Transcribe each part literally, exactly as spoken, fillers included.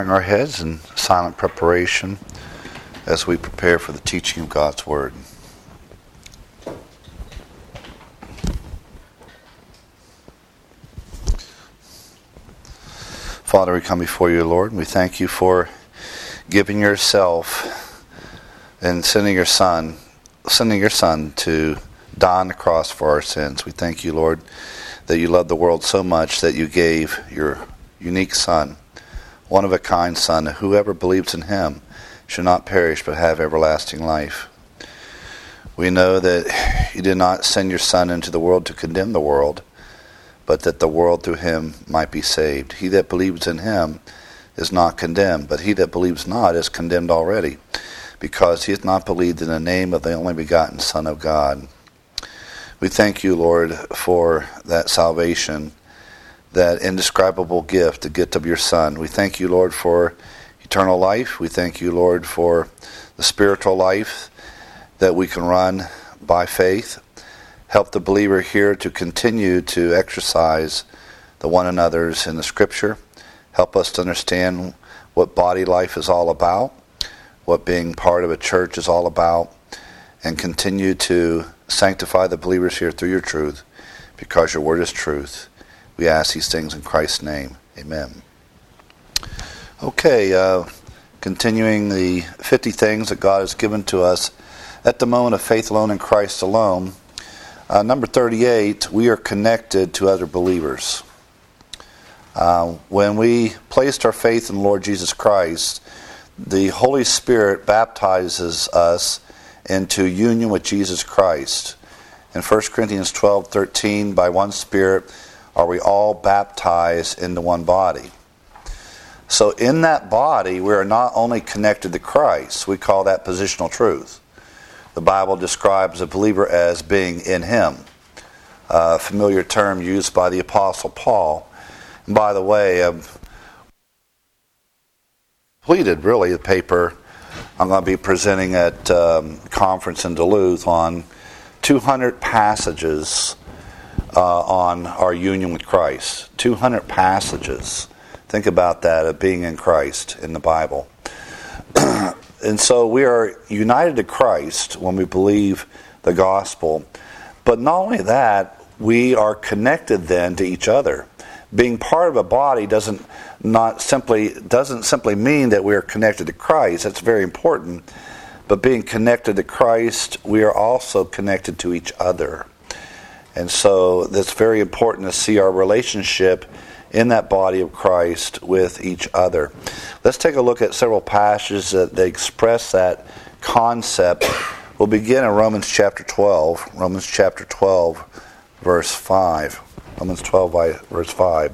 bowing our heads in silent preparation as we prepare for the teaching of God's Word. Father, we come before you, Lord, and we thank you for giving yourself and sending your Son, sending your Son to die on the cross for our sins. We thank you, Lord, that you loved the world so much that you gave your unique Son, one-of-a-kind Son, that whoever believes in him should not perish but have everlasting life. We know that you did not send your Son into the world to condemn the world, but that the world through him might be saved. He that believes in him is not condemned, but he that believes not is condemned already, because he hath not believed in the name of the only begotten Son of God. We thank you, Lord, for that salvation, that indescribable gift, the gift of your Son. We thank you, Lord, for eternal life. We thank you, Lord, for the spiritual life that we can run by faith. Help the believer here to continue to exercise the one another's in the Scripture. Help us to understand what body life is all about, what being part of a church is all about, and continue to sanctify the believers here through your truth, because your word is truth. We ask these things in Christ's name. Amen. Okay, uh, continuing the fifty things that God has given to us at the moment of faith alone in Christ alone. Uh, number thirty-eight, we are connected to other believers. Uh, when we placed our faith in the Lord Jesus Christ, the Holy Spirit baptizes us into union with Jesus Christ. In First Corinthians twelve thirteen, by one Spirit are we all baptized into one body. So in that body, we are not only connected to Christ, we call that positional truth. The Bible describes a believer as being in him, a familiar term used by the Apostle Paul. And by the way, I've completed really the paper I'm going to be presenting at um, a conference in Duluth on two hundred passages uh, on our union with Christ. two hundred passages. Think about that, of being in Christ in the Bible. And so we are united to Christ when we believe the gospel. But not only that, we are connected then to each other. Being part of a body doesn't not simply doesn't simply mean that we are connected to Christ. That's very important. But being connected to Christ, we are also connected to each other. And so that's very important to see our relationship in that body of Christ with each other. Let's take a look at several passages that they express that concept. We'll begin in Romans chapter twelve. Romans chapter twelve, verse five. Romans twelve, verse five.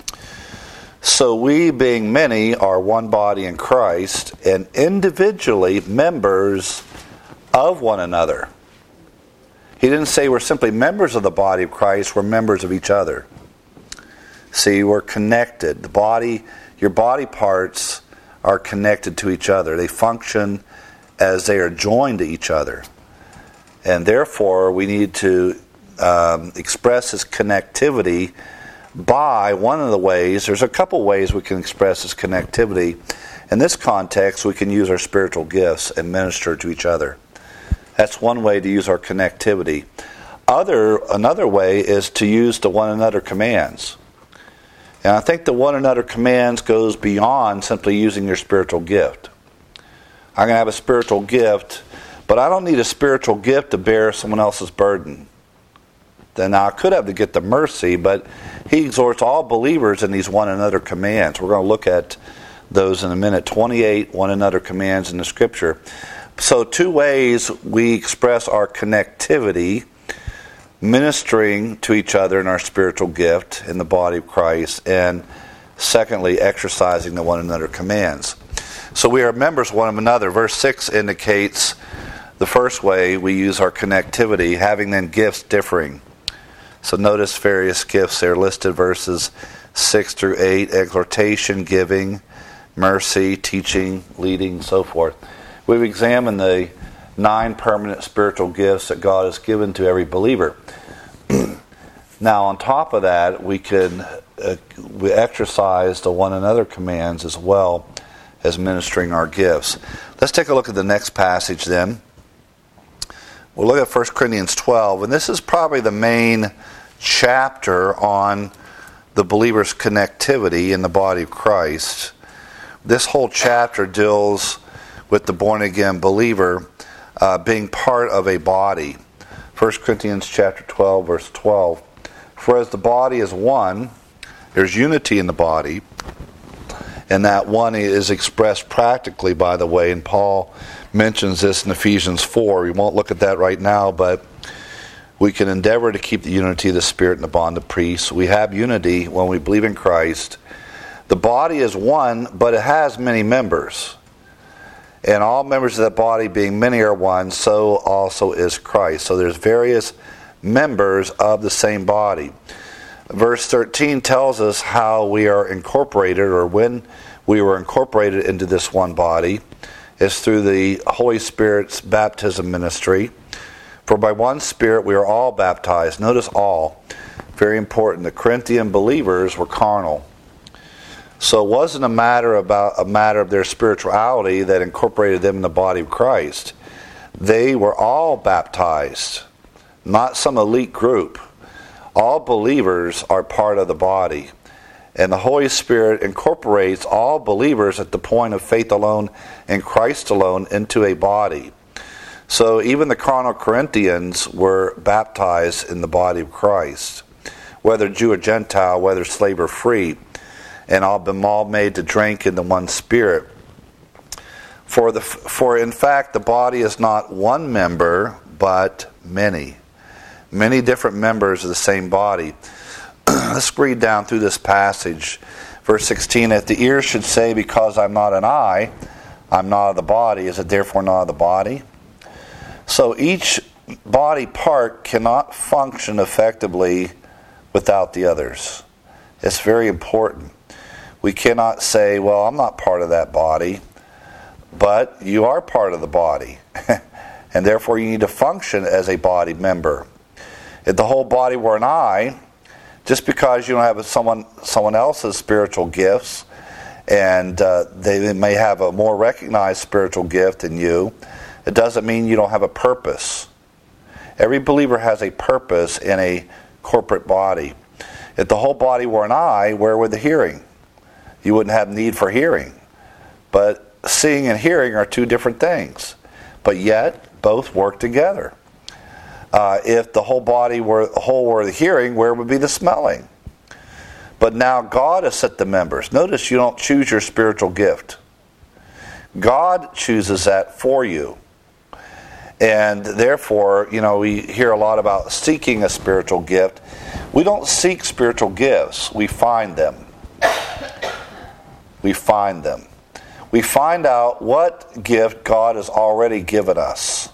So we, being many, are one body in Christ, and individually members of one another. He didn't say we're simply members of the body of Christ, we're members of each other. See, we're connected. The body, your body parts are connected to each other. They function as they are joined to each other. And therefore, we need to um, express this connectivity by one of the ways. There's a couple ways we can express this connectivity. In this context, we can use our spiritual gifts and minister to each other. That's one way to use our connectivity. Other, another way is to use the one another commands. And I think the one another commands goes beyond simply using your spiritual gift. I'm going to have a spiritual gift, but I don't need a spiritual gift to bear someone else's burden. Then I could have the gift of mercy, but he exhorts all believers in these one another commands. We're going to look at those in a minute. twenty-eight one another commands in the Scripture. So two ways we express our connectivity: ministering to each other in our spiritual gift in the body of Christ, and secondly, exercising the one another commands. So we are members of one another. Verse six indicates the first way we use our connectivity, having then gifts differing. So notice various gifts there listed, verses six through eight: exhortation, giving, mercy, teaching, leading, so forth. We've examined the nine permanent spiritual gifts that God has given to every believer. Now, on top of that, we can uh, we exercise the one another commands as well as ministering our gifts. Let's take a look at the next passage then. We'll look at First Corinthians twelve, and this is probably the main chapter on the believer's connectivity in the body of Christ. This whole chapter deals with the born-again believer uh, being part of a body. First Corinthians chapter twelve, verse twelve. For as the body is one, there's unity in the body, and that one is expressed practically, by the way, and Paul mentions this in Ephesians four. We won't look at that right now, but we can endeavor to keep the unity of the Spirit in the bond of peace. We have unity when we believe in Christ. The body is one, but it has many members. And all members of that body, being many, are one, so also is Christ. So there's various members of the same body. Verse thirteen tells us how we are incorporated, or when we were incorporated into this one body, is through the Holy Spirit's baptism ministry. For by one Spirit we are all baptized. Notice all. Very important. The Corinthian believers were carnal. So it wasn't a matter about a matter of their spirituality that incorporated them in the body of Christ. They were all baptized, not some elite group. All believers are part of the body. And the Holy Spirit incorporates all believers at the point of faith alone in Christ alone into a body. So even the carnal Corinthians were baptized in the body of Christ, whether Jew or Gentile, whether slave or free, and all been all made to drink in the one Spirit. For the for in fact the body is not one member, but many. Many different members of the same body. Let's read down through this passage. Verse sixteen, if the ear should say, because I'm not an eye, I'm not of the body, is it therefore not of the body? So each body part cannot function effectively without the others. It's very important. We cannot say, well, I'm not part of that body, but you are part of the body. And therefore you need to function as a body member. If the whole body were an eye, just because you don't have someone someone else's spiritual gifts, and uh, they may have a more recognized spiritual gift than you, it doesn't mean you don't have a purpose. Every believer has a purpose in a corporate body. If the whole body were an eye, where would the hearing? You wouldn't have need for hearing. But seeing and hearing are two different things. But yet, both work together. Uh, if the whole body were whole were the hearing, where would be the smelling? But now God has set the members. Notice you don't choose your spiritual gift. God chooses that for you. And therefore, you know, we hear a lot about seeking a spiritual gift. We don't seek spiritual gifts. We find them. We find them. We find out what gift God has already given us.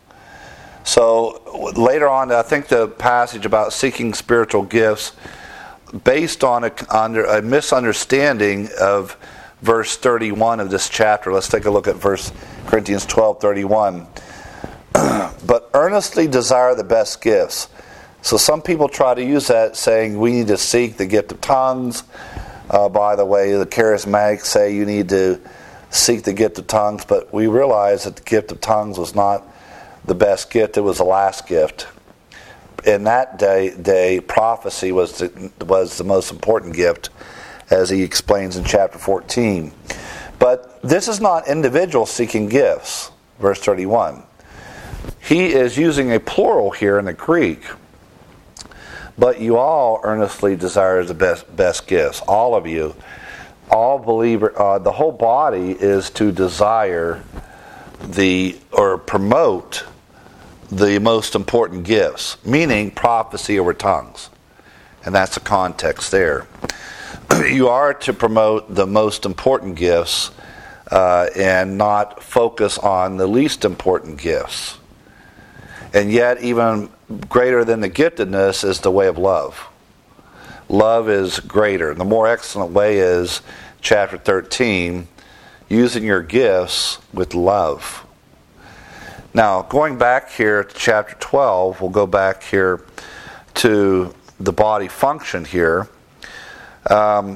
So later on, I think the passage about seeking spiritual gifts, based on a, under a misunderstanding of verse thirty-one of this chapter. Let's take a look at verse Corinthians twelve thirty-one. But earnestly desire the best gifts. So some people try to use that, saying we need to seek the gift of tongues. Uh, by the way, the charismatics say you need to seek the gift of tongues, but we realize that the gift of tongues was not the best gift, it was the last gift. In that day, day prophecy was the, was the most important gift, as he explains in chapter fourteen. But this is not individual seeking gifts, verse thirty-one. He is using a plural here in the Greek. But you all earnestly desire the best best gifts. All of you. All believer, uh, the whole body is to desire the, or promote the most important gifts, meaning prophecy over tongues. And that's the context there. You are to promote the most important gifts uh, and not focus on the least important gifts. And yet, even greater than the giftedness is the way of love. Love is greater. The more excellent way is, chapter thirteen, using your gifts with love. Now, going back here to chapter twelve, we'll go back here to the body function here. Um,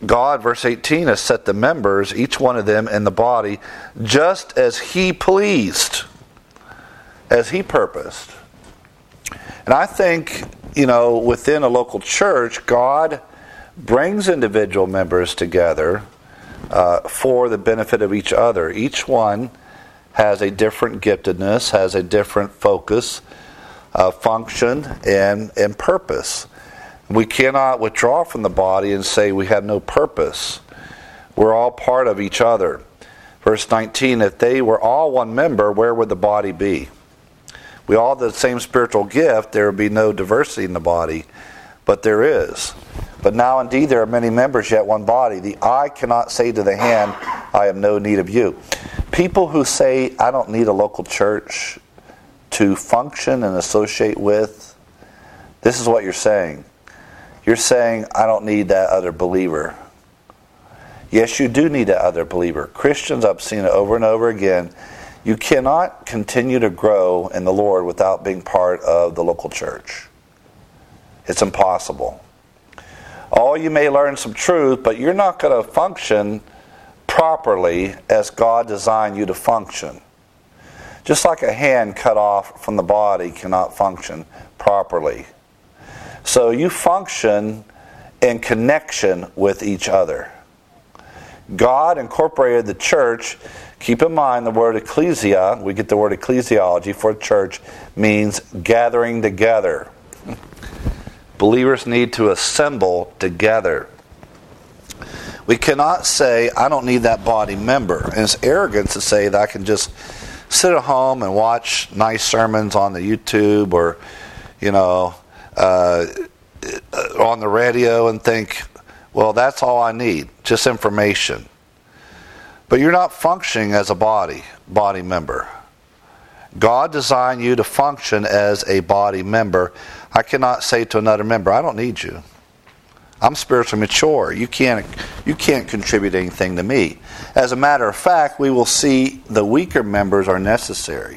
God, verse eighteen, has set the members, each one of them, in the body, just as He pleased, as He purposed. And I think, you know, within a local church, God brings individual members together uh, for the benefit of each other. Each one has a different giftedness, has a different focus, uh, function, and, and purpose. We cannot withdraw from the body and say we have no purpose. We're all part of each other. Verse nineteen, if they were all one member, where would the body be? We all have the same spiritual gift, there would be no diversity in the body, but there is. But now indeed there are many members, yet one body. The eye cannot say to the hand, I have no need of you. People who say, I don't need a local church to function and associate with, this is what you're saying. You're saying, I don't need that other believer. Yes, you do need that other believer. Christians, I've seen it over and over again. You cannot continue to grow in the Lord without being part of the local church. It's impossible. Oh, you may learn some truth, but you're not going to function properly as God designed you to function. Just like a hand cut off from the body cannot function properly. So you function in connection with each other. God incorporated the church. Keep in mind the word ecclesia, we get the word ecclesiology for church, means gathering together. Believers need to assemble together. We cannot say, I don't need that body member. And it's arrogance to say that I can just sit at home and watch nice sermons on the YouTube or, you know, uh, on the radio and think, well, that's all I need, just information. But you're not functioning as a body, body member. God designed you to function as a body member. I cannot say to another member, I don't need you. I'm spiritually mature. You can't, you can't contribute anything to me. As a matter of fact, we will see the weaker members are necessary.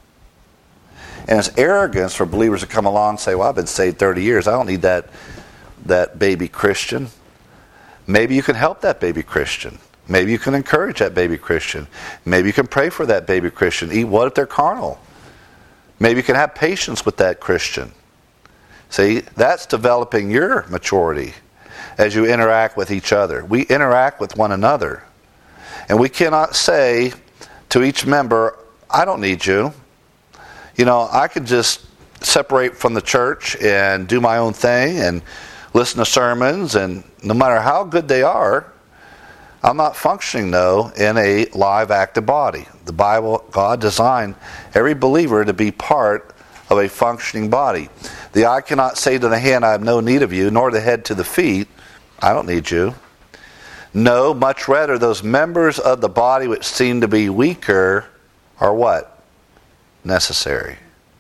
And it's arrogance for believers to come along and say, well, I've been saved thirty years. I don't need that, that baby Christian. Maybe you can help that baby Christian. Maybe you can encourage that baby Christian. Maybe you can pray for that baby Christian. Eat what if they're carnal? Maybe you can have patience with that Christian. See, that's developing your maturity as you interact with each other. We interact with one another. And we cannot say to each member, I don't need you. You know, I could just separate from the church and do my own thing and listen to sermons, and no matter how good they are, I'm not functioning, though, in a live, active body. The Bible, God designed every believer to be part of a functioning body. The eye cannot say to the hand, I have no need of you, nor the head to the feet, I don't need you. No, much rather, those members of the body which seem to be weaker are what? Necessary.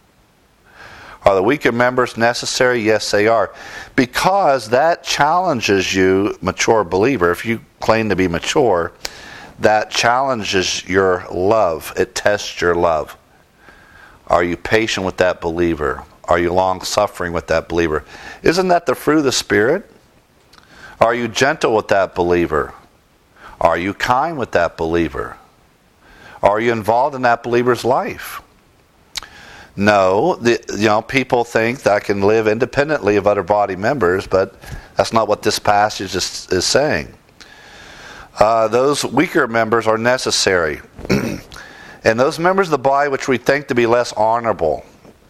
Are the weaker members necessary? Yes, they are. Because that challenges you, mature believer. If you claim to be mature, that challenges your love. It tests your love. Are you patient with that believer? Are you long-suffering with that believer? Isn't that the fruit of the Spirit? Are you gentle with that believer? Are you kind with that believer? Are you involved in that believer's life? No, the, you know, people think that I can live independently of other body members, but that's not what this passage is, is saying. Uh, those weaker members are necessary. And those members of the body which we think to be less honorable,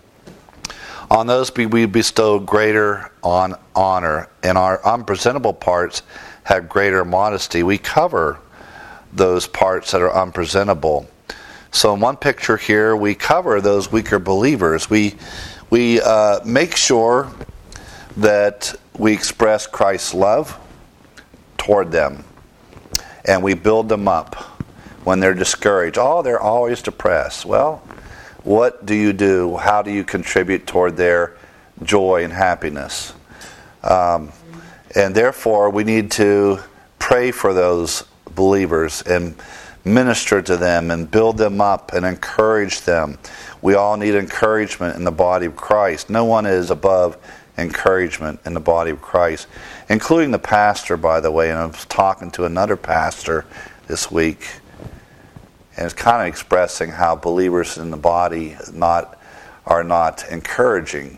on those we bestow greater on honor, and our unpresentable parts have greater modesty. We cover those parts that are unpresentable. So in one picture here, we cover those weaker believers. We we uh, make sure that we express Christ's love toward them, and we build them up when they're discouraged. Oh, they're always depressed. Well, what do you do? How do you contribute toward their joy and happiness? Um, and therefore, we need to pray for those believers and minister to them and build them up and encourage them. We all need encouragement in the body of Christ. No one is above encouragement in the body of Christ, including the pastor, by the way. And I was talking to another pastor this week, and it's kind of expressing how believers in the body not are not encouraging.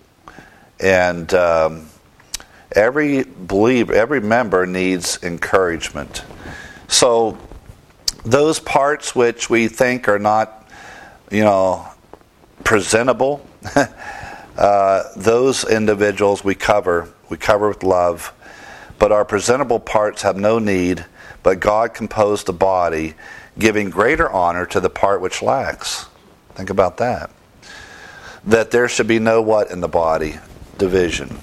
And um, every believer, every member needs encouragement. So those parts which we think are not, you know, presentable, uh, those individuals we cover, we cover with love. But our presentable parts have no need, but God composed the body, giving greater honor to the part which lacks. Think about that. That there should be no what in the body? Division.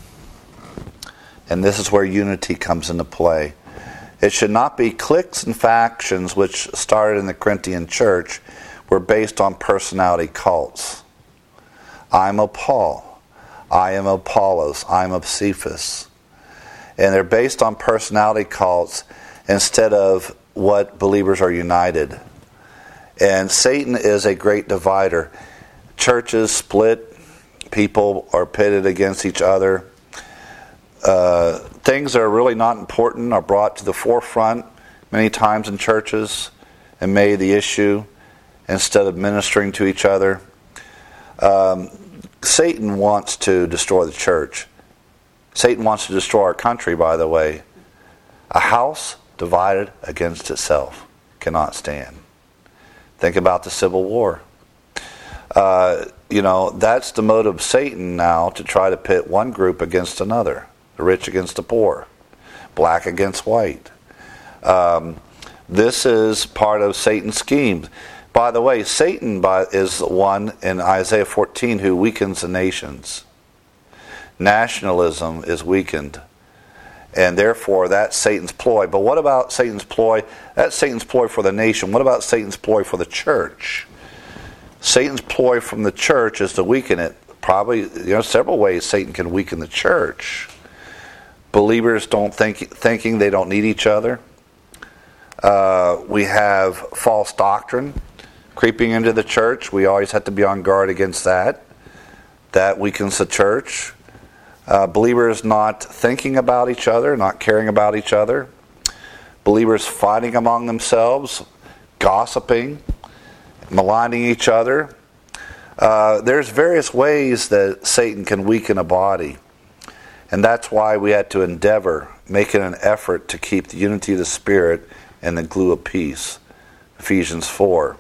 And this is where unity comes into play. It should not be cliques and factions which started in the Corinthian church, were based on personality cults. I'm of Paul. I am of Apollos. I'm of Cephas. And they're based on personality cults instead of what believers are united. And Satan is a great divider. Churches split. People are pitted against each other. Uh, things that are really not important are brought to the forefront many times in churches and made the issue instead of ministering to each other. Um, Satan wants to destroy the church. Satan wants to destroy our country, by the way. A house divided against itself cannot stand. Think about the Civil War. Uh, you know, that's the motive of Satan now, to try to pit one group against another. The rich against the poor. Black against white. Um, this is part of Satan's scheme. By the way, Satan by, is the one in Isaiah fourteen who weakens the nations. Nationalism is weakened. And therefore, that's Satan's ploy. But what about Satan's ploy? That's Satan's ploy for the nation. What about Satan's ploy for the church? Satan's ploy from the church is to weaken it. Probably, you know, several ways Satan can weaken the church. Believers don't think, thinking they don't need each other. Uh, we have false doctrine creeping into the church. We always have to be on guard against that. That weakens the church. Uh, believers not thinking about each other, not caring about each other. Believers fighting among themselves, gossiping, maligning each other. Uh, there's various ways that Satan can weaken a body. And that's why we had to endeavor, making an effort to keep the unity of the Spirit and the glue of peace. Ephesians four.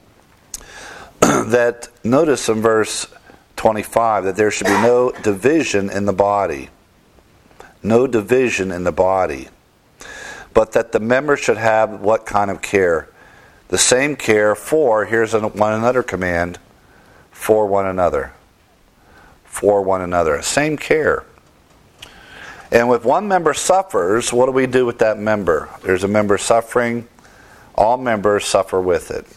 That, notice in verse twenty-five, that there should be no division in the body. No division in the body. But that the members should have what kind of care? The same care for, here's one another command, for one another. For one another. Same care. And if one member suffers, what do we do with that member? There's a member suffering. All members suffer with it.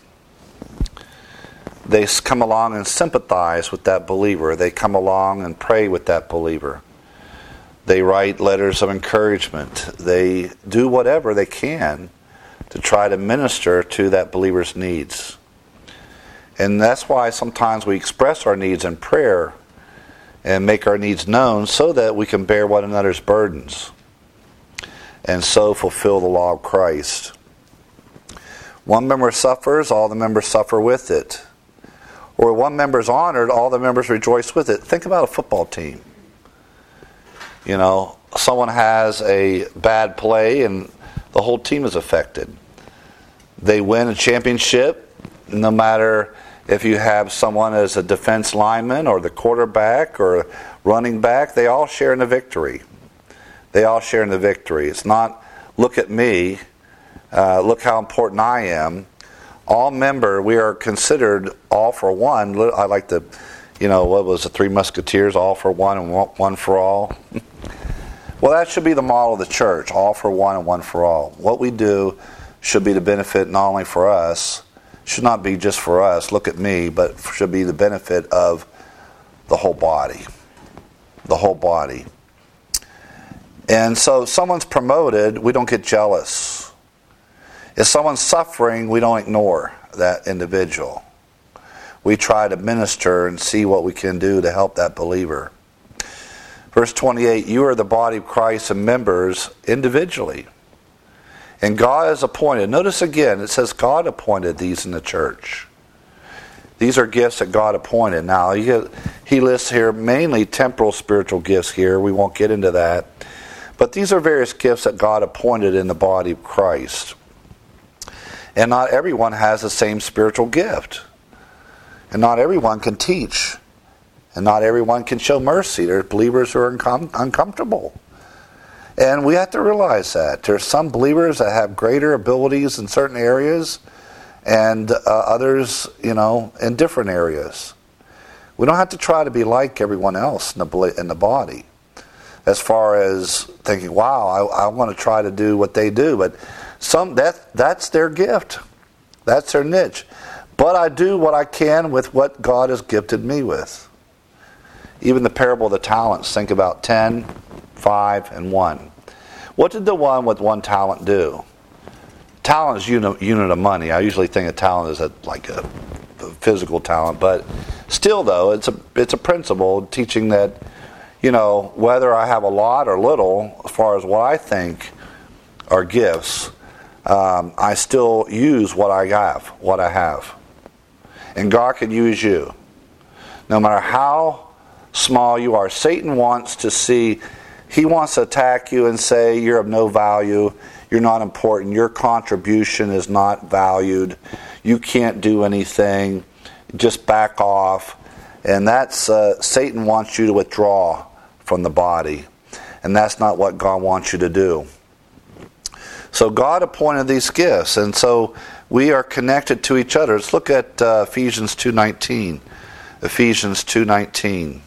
They come along and sympathize with that believer. They come along and pray with that believer. They write letters of encouragement. They do whatever they can to try to minister to that believer's needs. And that's why sometimes we express our needs in prayer and make our needs known so that we can bear one another's burdens and so fulfill the law of Christ. One member suffers, all the members suffer with it. Or one member is honored, all the members rejoice with it. Think about a football team. You know, someone has a bad play and the whole team is affected. They win a championship, no matter if you have someone as a defense lineman or the quarterback or running back, they all share in the victory. They all share in the victory. It's not, look at me, uh, look how important I am. All member, we are considered all for one. I like the, you know, what was the Three Musketeers, all for one and one for all. Well, that should be the model of the church, all for one and one for all. What we do should be the benefit not only for us, should not be just for us, look at me, but should be the benefit of the whole body. The whole body. And so if someone's promoted, we don't get jealous. If someone's suffering, we don't ignore that individual. We try to minister and see what we can do to help that believer. Verse twenty-eight, you are the body of Christ and members individually. And God has appointed, notice again, it says God appointed these in the church. These are gifts that God appointed. Now, he, he lists here mainly temporal spiritual gifts here. We won't get into that. But these are various gifts that God appointed in the body of Christ. And not everyone has the same spiritual gift. And not everyone can teach. And not everyone can show mercy. There's believers who are uncom- uncomfortable. And we have to realize that. There's some believers that have greater abilities in certain areas, and uh, others, you know, in different areas. We don't have to try to be like everyone else in the, in the body, as far as thinking, wow, I, I want to try to do what they do. But some that that's their gift. That's their niche. But I do what I can with what God has gifted me with. Even the parable of the talents, think about ten, five, and one. What did the one with one talent do? Talent is unit, unit of money. I usually think a talent is a, like a, a physical talent, but still, though, it's a it's a principle teaching that, you know, whether I have a lot or little, as far as what I think are gifts, um, I still use what I have, what I have, and God can use you, no matter how small you are. Satan wants to see. He wants to attack you and say you're of no value, you're not important, your contribution is not valued, you can't do anything, just back off. And that's, uh, Satan wants you to withdraw from the body. And that's not what God wants you to do. So God appointed these gifts, and so we are connected to each other. Let's look at uh, Ephesians two nineteen. Ephesians two nineteen.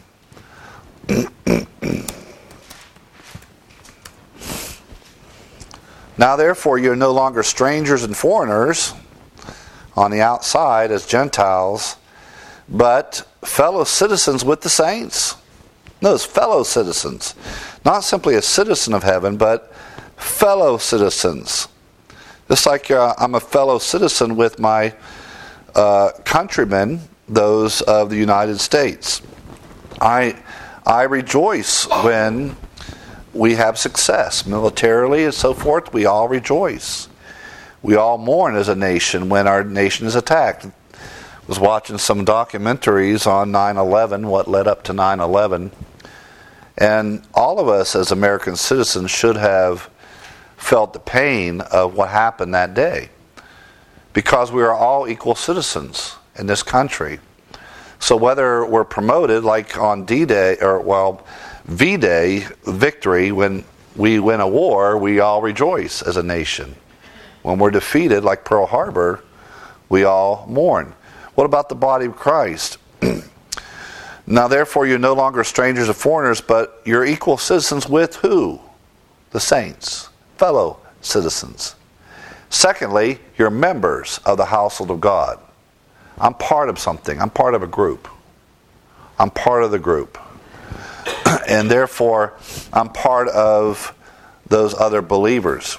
Now therefore you are no longer strangers and foreigners on the outside as Gentiles, but fellow citizens with the saints. Notice, fellow citizens. Not simply a citizen of heaven, but fellow citizens. Just like uh, I'm a fellow citizen with my uh, countrymen, those of the United States. I I rejoice when we have success militarily and so forth. We all rejoice. We all mourn as a nation when our nation is attacked. I was watching some documentaries on nine eleven, what led up to nine eleven, and all of us as American citizens should have felt the pain of what happened that day, because we are all equal citizens in this country. So whether we're promoted like on D-Day, or well, V-Day, victory, when we win a war, we all rejoice as a nation. When we're defeated, like Pearl Harbor, we all mourn. What about the body of Christ? Now therefore you're no longer strangers or foreigners, but you're equal citizens with who? The saints, fellow citizens. Secondly, you're members of the household of God. I'm part of something. I'm part of a group. I'm part of the group. And therefore, I'm part of those other believers.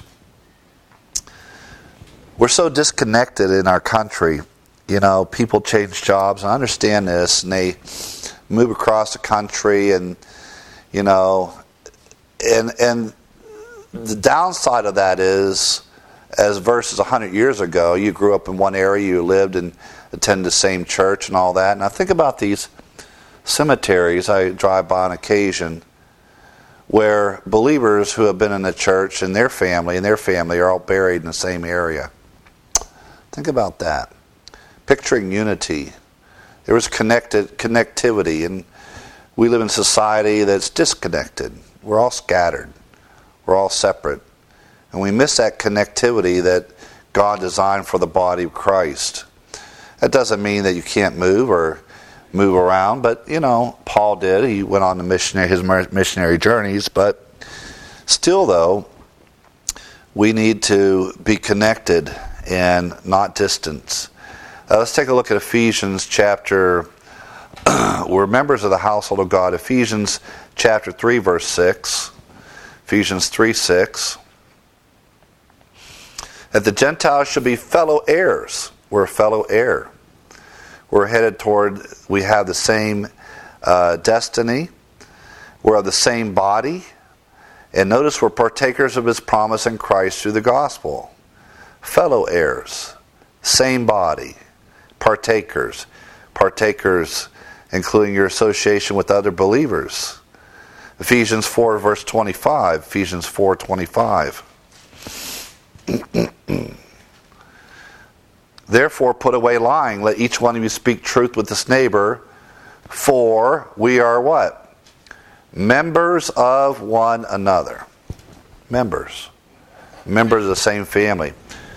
We're so disconnected in our country. You know, people change jobs, and I understand this, and they move across the country, and, you know, and and the downside of that is, as versus one hundred years ago, you grew up in one area, you lived and attended the same church and all that. And I think about these cemeteries I drive by on occasion, where believers who have been in the church and their family and their family are all buried in the same area. Think about that. Picturing unity. There was connected connectivity, and we live in a society that's disconnected. We're all scattered. We're all separate. And we miss that connectivity that God designed for the body of Christ. That doesn't mean that you can't move or move around, but, you know, Paul did. He went on the missionary, his missionary journeys, but still, though, we need to be connected and not distant. Uh, let's take a look at Ephesians chapter, we're members of the household of God. Ephesians chapter three, verse six. Ephesians three, six. That the Gentiles should be fellow heirs. We're a fellow heir. We're headed toward, we have the same uh, destiny. We're of the same body. And notice we're partakers of his promise in Christ through the gospel. Fellow heirs. Same body. Partakers. Partakers including your association with other believers. Ephesians four verse twenty-five. Ephesians four twenty-five. Therefore put away lying. Let each one of you speak truth with his neighbor. For we are what? Members of one another. Members. Members of the same family.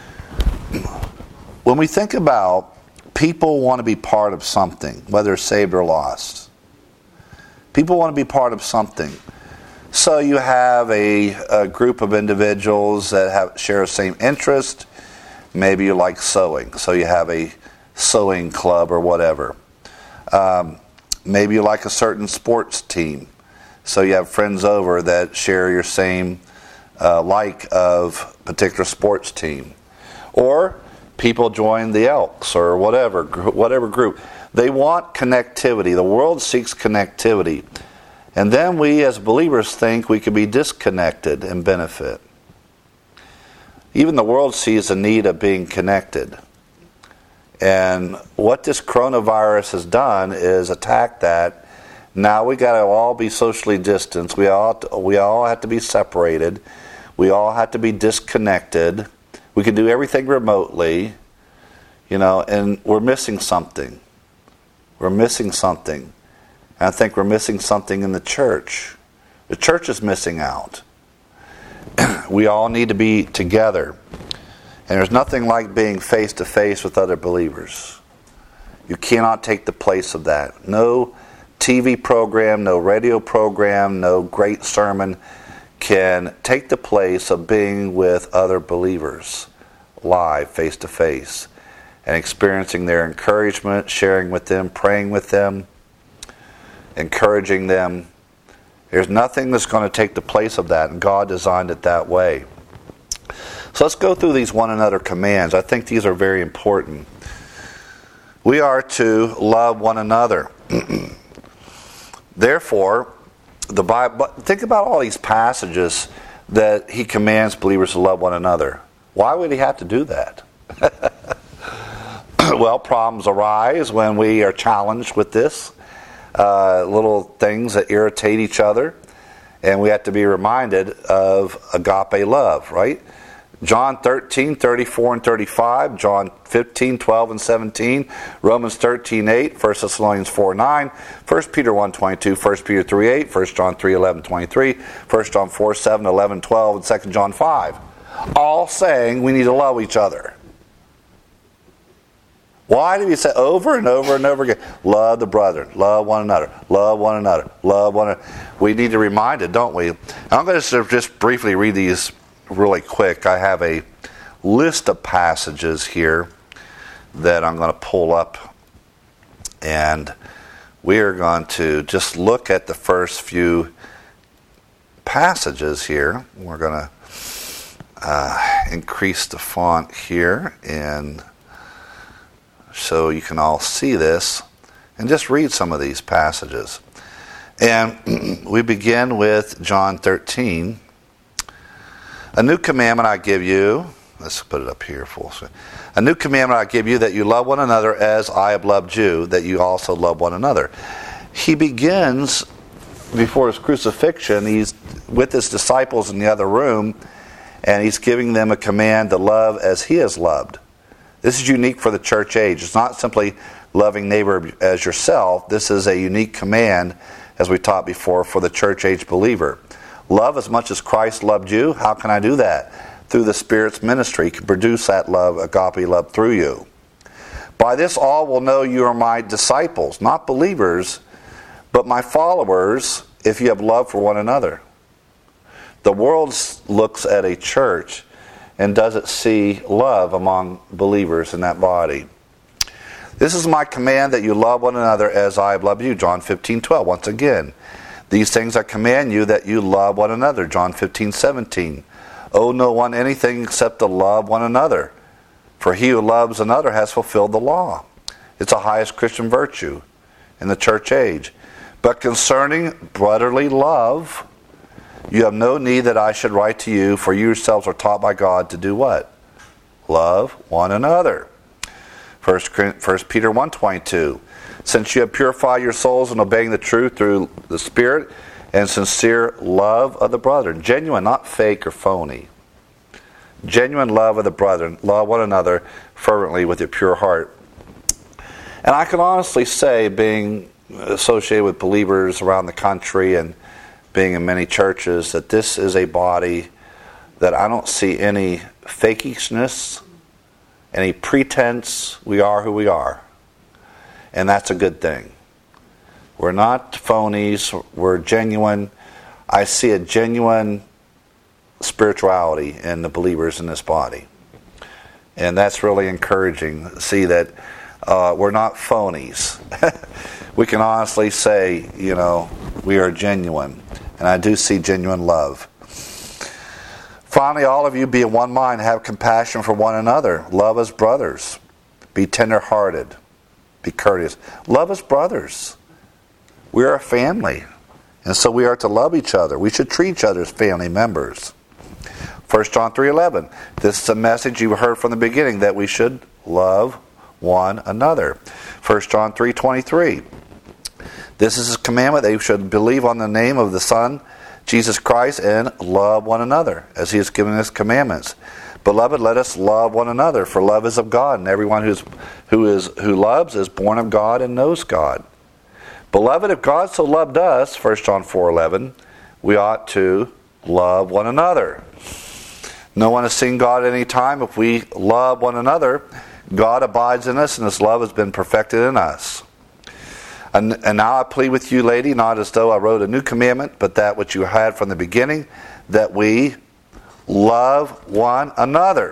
When we think about people want to be part of something, whether saved or lost. People want to be part of something. So you have a, a group of individuals that have share the same interest. Maybe you like sewing, so you have a sewing club or whatever. Um, maybe you like a certain sports team. So you have friends over that share your same uh, like of particular sports team. Or people join the Elks or whatever, whatever group. They want connectivity. The world seeks connectivity. And then we as believers think we could be disconnected and benefit. Even the world sees the need of being connected. And what this coronavirus has done is attack that. Now we got to all be socially distanced. We all we all have to be separated. We all have to be disconnected. We can do everything remotely, you know, and we're missing something. We're missing something. And I think we're missing something in the church. The church is missing out. We all need to be together. And there's nothing like being face to face with other believers. You cannot take the place of that. No T V program, no radio program, no great sermon can take the place of being with other believers live, face to face, and experiencing their encouragement, sharing with them, praying with them, encouraging them. There's nothing that's going to take the place of that, and God designed it that way. So let's go through these one another commands. I think these are very important. We are to love one another. Therefore, the Bible, think about all these passages that he commands believers to love one another. Why would he have to do that? Well, problems arise when we are challenged with this. Uh, little things that irritate each other. And we have to be reminded of agape love, right? John thirteen, thirty-four and thirty-five, John fifteen, twelve and seventeen, Romans thirteen, eight, First Thessalonians four, nine, First Peter one, twenty-two, First Peter three, eight, First John three, eleven, twenty-three, First John four, seven, eleven, twelve, and Second John five. All saying we need to love each other. Why do we say over and over and over again, love the brethren, love one another, love one another, love one another? We need to remind it, don't we? I'm going to just briefly read these really quick. I have a list of passages here that I'm going to pull up, and we are going to just look at the first few passages here. We're going to uh, increase the font here, and so you can all see this, and just read some of these passages. And we begin with John thirteen. A new commandment I give you, let's put it up here full screen. A new commandment I give you, that you love one another as I have loved you, that you also love one another. He begins, before his crucifixion, he's with his disciples in the other room, and he's giving them a command to love as he has loved. This is unique for the church age. It's not simply loving neighbor as yourself. This is a unique command, as we taught before, for the church age believer. Love as much as Christ loved you. How can I do that? Through the Spirit's ministry. He can produce that love, agape love, through you. By this all will know you are my disciples, not believers, but my followers, if you have love for one another. The world looks at a church and doesn't see love among believers in that body. This is my command, that you love one another as I have loved you. John fifteen, twelve. Once again, these things I command you, that you love one another. John fifteen, seventeen. Owe no one anything except to love one another. For he who loves another has fulfilled the law. It's the highest Christian virtue in the church age. But concerning brotherly love, you have no need that I should write to you, for you yourselves are taught by God to do what? Love one another. First Peter one twenty-two. Since you have purified your souls in obeying the truth through the Spirit and sincere love of the brethren. Genuine, not fake or phony. Genuine love of the brethren. Love one another fervently with your pure heart. And I can honestly say, being associated with believers around the country and being in many churches, that this is a body that I don't see any fakishness, any pretense. We are who we are. And that's a good thing. We're not phonies. We're genuine. I see a genuine spirituality in the believers in this body. And that's really encouraging to see that uh, we're not phonies. We can honestly say, you know, we are genuine. And I do see genuine love. Finally, all of you be of one mind, have compassion for one another. Love as brothers. Be tender-hearted. Be courteous. Love as brothers. We are a family. And so we are to love each other. We should treat each other as family members. First John three eleven. This is a message you heard from the beginning, that we should love one another. First John three twenty-three. This is a commandment, that you should believe on the name of the Son, Jesus Christ, and love one another, as He has given us commandments. Beloved, let us love one another, for love is of God, and everyone who's, who is who loves is born of God and knows God. Beloved, if God so loved us, First John four eleven, we ought to love one another. No one has seen God at any time. If we love one another, God abides in us, and His love has been perfected in us. And, and now I plead with you, lady, not as though I wrote a new commandment, but that which you had from the beginning, that we love one another.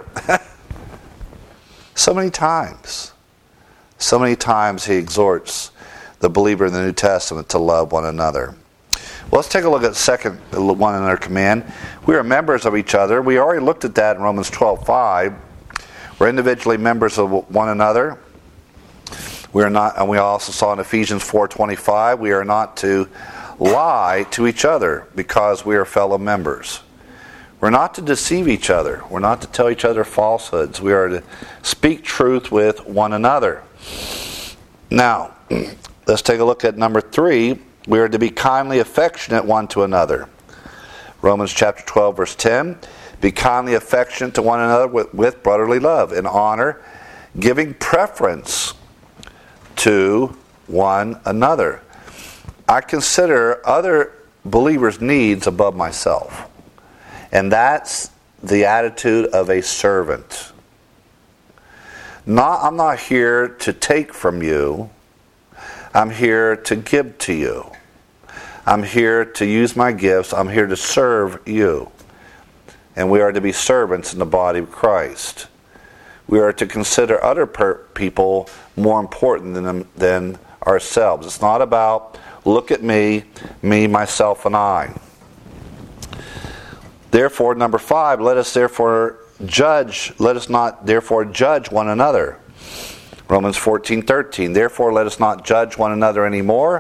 So many times. So many times He exhorts the believer in the New Testament to love one another. Well, let's take a look at the second one in our command. We are members of each other. We already looked at that in Romans twelve five. We're individually members of one another. We are not, and we also saw in Ephesians four twenty-five, we are not to lie to each other because we are fellow members. We're not to deceive each other. We're not to tell each other falsehoods. We are to speak truth with one another. Now, let's take a look at number three. We are to be kindly affectionate one to another. Romans chapter twelve, verse ten. Be kindly affectionate to one another with, with brotherly love and honor, giving preference to one another. I consider other believers' needs above myself. And that's the attitude of a servant. Not, I'm not here to take from you. I'm here to give to you. I'm here to use my gifts. I'm here to serve you. And we are to be servants in the body of Christ. We are to consider other per- people more important than, than ourselves. It's not about, look at me, me, myself, and I. Therefore, number five, let us therefore judge, let us not therefore judge one another. Romans fourteen thirteen. Therefore, let us not judge one another anymore,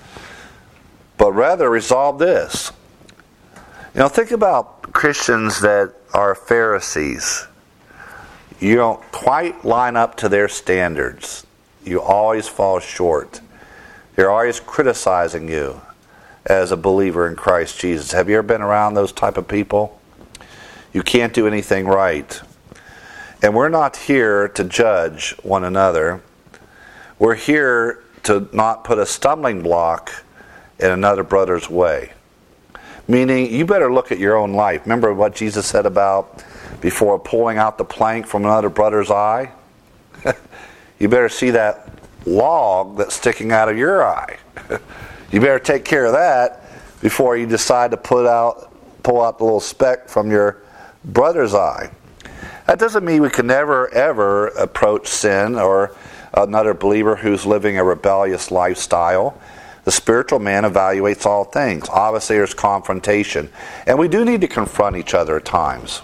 but rather resolve this. You know, think about Christians that are Pharisees. You don't quite line up to their standards. You always fall short. They're always criticizing you as a believer in Christ Jesus. Have you ever been around those type of people? You can't do anything right. And we're not here to judge one another. We're here to not put a stumbling block in another brother's way. Meaning, you better look at your own life. Remember what Jesus said about before pulling out the plank from another brother's eye? You better see that log that's sticking out of your eye. You better take care of that before you decide to put out, pull out the little speck from your brother's eye. That doesn't mean we can never, ever approach sin or another believer who's living a rebellious lifestyle. The spiritual man evaluates all things. Obviously, there's confrontation. And we do need to confront each other at times.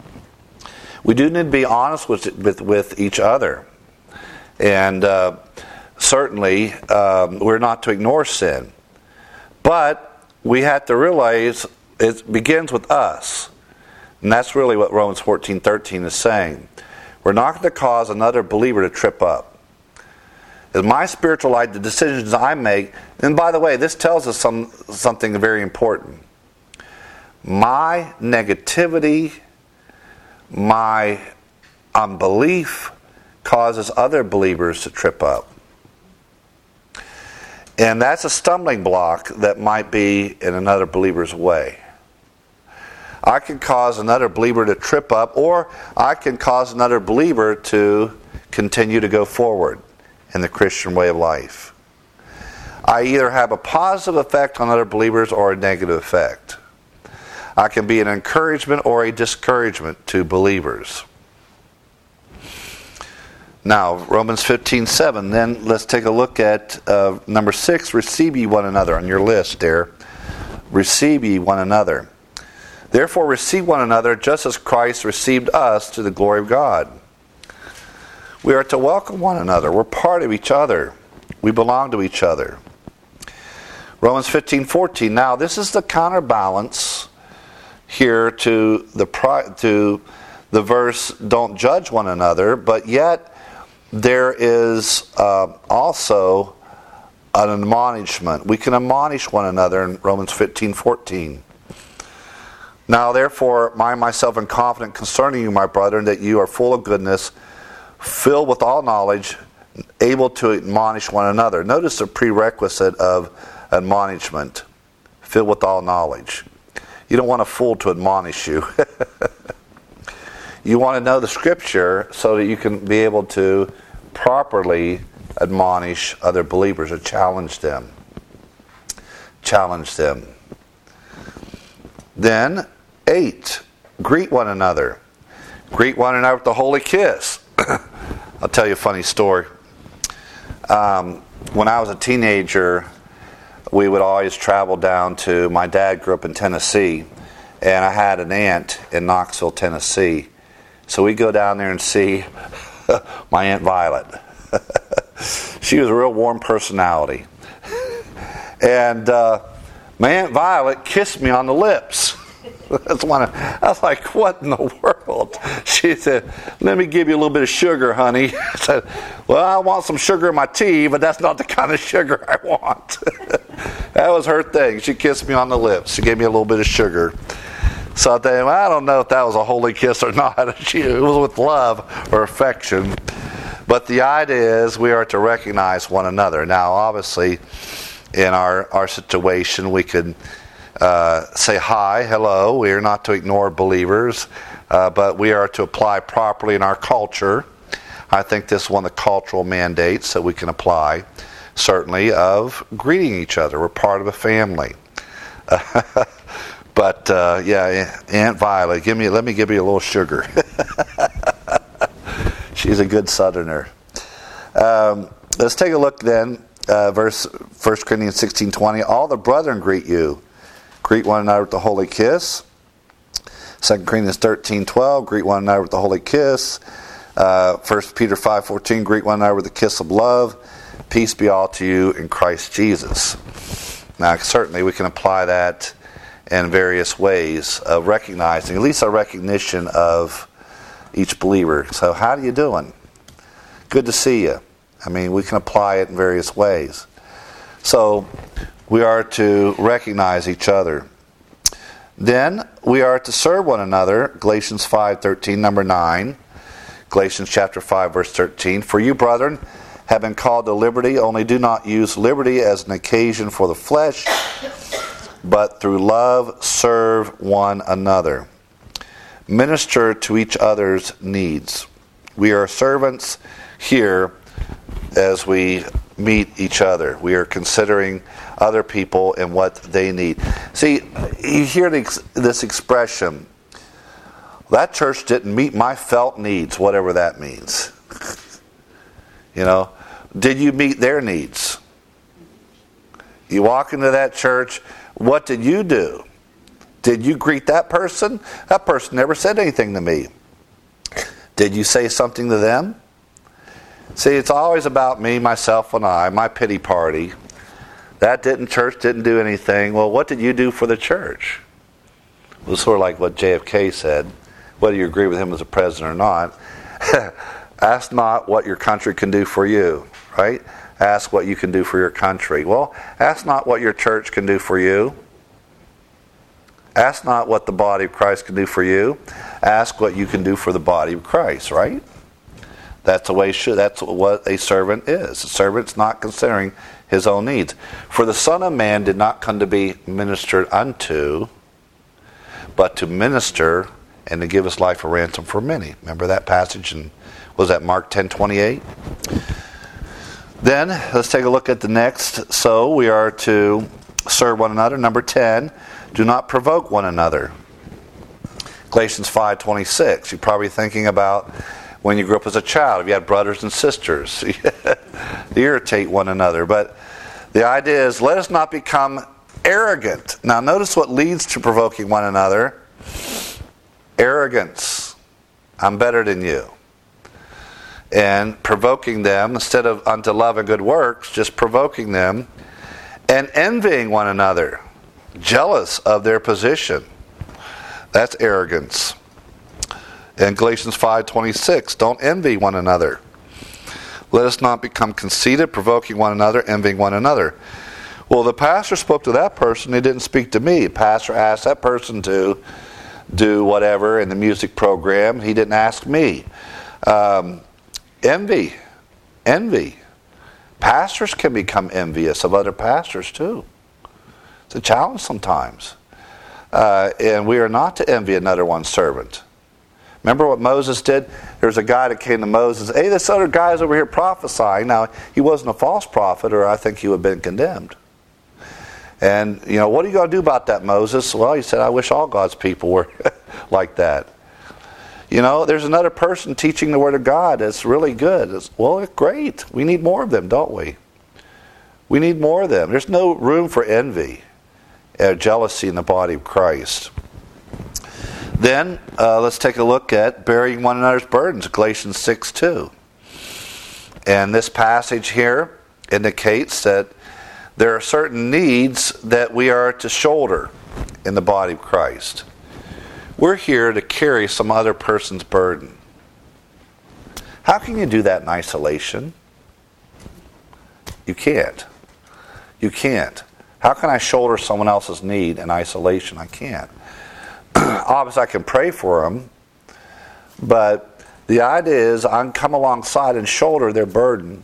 We do need to be honest with with, with each other. And uh, certainly, um, we're not to ignore sin. But we have to realize it begins with us. And that's really what Romans fourteen thirteen is saying. We're not going to cause another believer to trip up. As my spiritual life, the decisions I make, and by the way, this tells us some something very important. My negativity, my unbelief causes other believers to trip up. And that's a stumbling block that might be in another believer's way. I can cause another believer to trip up, or I can cause another believer to continue to go forward in the Christian way of life. I either have a positive effect on other believers or a negative effect. I can be an encouragement or a discouragement to believers. Now, Romans fifteen seven, then let's take a look at uh, number six, receive ye one another on your list there. Receive ye one another. Therefore receive one another just as Christ received us to the glory of God. We are to welcome one another. We're part of each other. We belong to each other. Romans fifteen fourteen. Now this is the counterbalance here to the to the verse, don't judge one another, but yet there is uh, also an admonishment. We can admonish one another in Romans fifteen fourteen. Now therefore, I myself am confident concerning you, my brethren, that you are full of goodness, filled with all knowledge, able to admonish one another. Notice the prerequisite of admonishment. Filled with all knowledge. You don't want a fool to admonish you. You want to know the Scripture so that you can be able to properly admonish other believers or challenge them. Challenge them. Then, eight, greet one another. Greet one another with a holy kiss. I'll tell you a funny story. Um, when I was a teenager, we would always travel down to, my dad grew up in Tennessee, and I had an aunt in Knoxville, Tennessee. So we'd go down there and see my Aunt Violet. She was a real warm personality. And uh, my Aunt Violet kissed me on the lips. That's one of, I was like, what in the world? She said, let me give you a little bit of sugar, honey. I said, well, I want some sugar in my tea, but that's not the kind of sugar I want. That was her thing. She kissed me on the lips. She gave me a little bit of sugar. So I think, well, I don't know if that was a holy kiss or not. She, it was with love or affection. But the idea is we are to recognize one another. Now, obviously, in our, our situation, we could uh, say hi, hello. We are not to ignore believers, uh, but we are to apply properly in our culture. I think this is one of the cultural mandates that we can apply, certainly, of greeting each other. We're part of a family. But uh, yeah, Aunt Violet, give me, let me give you a little sugar. She's a good Southerner. Um, let's take a look then, uh, verse First Corinthians sixteen twenty. All the brethren greet you. Greet one another with the holy kiss. Second Corinthians thirteen twelve. Greet one another with the holy kiss. Uh, First Peter five fourteen. Greet one another with the kiss of love. Peace be all to you in Christ Jesus. Now, certainly we can apply that in various ways of recognizing, at least a recognition of each believer. So, how are you doing? Good to see you. I mean, we can apply it in various ways. So, we are to recognize each other. Then, we are to serve one another. Galatians five thirteen, number nine. Galatians chapter five, verse thirteen. For you, brethren, have been called to liberty, only do not use liberty as an occasion for the flesh, but through love serve one another. Minister to each other's needs. We are servants here as we meet each other. We are considering other people and what they need. See, you hear this expression, that church didn't meet my felt needs, whatever that means. You know, did you meet their needs? You walk into that church, what did you do? Did you greet that person? That person never said anything to me. Did you say something to them? See, it's always about me, myself, and I, my pity party. That didn't, church didn't do anything. Well, what did you do for the church? It was sort of like what J F K said, whether you agree with him as a president or not. Ask not what your country can do for you, right? Ask what you can do for your country. Well, ask not what your church can do for you. Ask not what the body of Christ can do for you. Ask what you can do for the body of Christ, right? That's the way should, that's what a servant is. A servant's not considering his own needs. For the Son of Man did not come to be ministered unto, but to minister and to give his life a ransom for many. Remember that passage in, was that Mark ten twenty-eight? Then, let's take a look at the next. So, we are to serve one another. Number ten, do not provoke one another. Galatians five twenty-six. You're probably thinking about when you grew up as a child. If you had brothers and sisters, they irritate one another. But the idea is, let us not become arrogant. Now, notice what leads to provoking one another. Arrogance. I'm better than you. And provoking them, instead of unto love and good works, just provoking them, and envying one another, jealous of their position. That's arrogance. In Galatians five twenty-six, don't envy one another. Let us not become conceited, provoking one another, envying one another. Well, the pastor spoke to that person, he didn't speak to me. The pastor asked that person to do whatever in the music program, he didn't ask me. Um, Envy. Envy. Pastors can become envious of other pastors too. It's a challenge sometimes. Uh, and we are not to envy another one's servant. Remember what Moses did? There was a guy that came to Moses. Hey, this other guy's over here prophesying. Now, he wasn't a false prophet, or I think he would have been condemned. And, you know, what are you going to do about that, Moses? Well, he said, I wish all God's people were like that. You know, there's another person teaching the Word of God that's really good. It's, well, it's great. We need more of them, don't we? We need more of them. There's no room for envy and jealousy in the body of Christ. Then, uh, let's take a look at bearing one another's burdens, Galatians six two. And this passage here indicates that there are certain needs that we are to shoulder in the body of Christ. We're here to carry some other person's burden. How can you do that in isolation? You can't. You can't. How can I shoulder someone else's need in isolation? I can't. Obviously, I can pray for them, but the idea is I can come alongside and shoulder their burden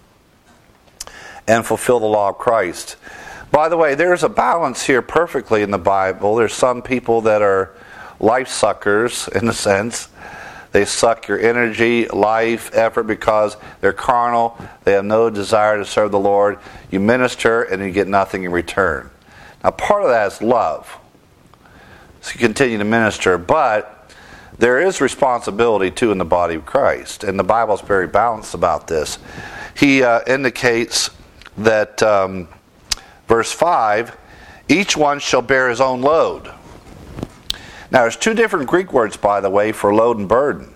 and fulfill the law of Christ. By the way, there's a balance here perfectly in the Bible. There's some people that are life suckers, in a sense. They suck your energy, life, effort because they're carnal. They have no desire to serve the Lord. You minister and you get nothing in return. Now, part of that is love. So you continue to minister, but there is responsibility too in the body of Christ. And the Bible is very balanced about this. He uh, indicates that, um, verse five, each one shall bear his own load. Now, there's two different Greek words, by the way, for load and burden.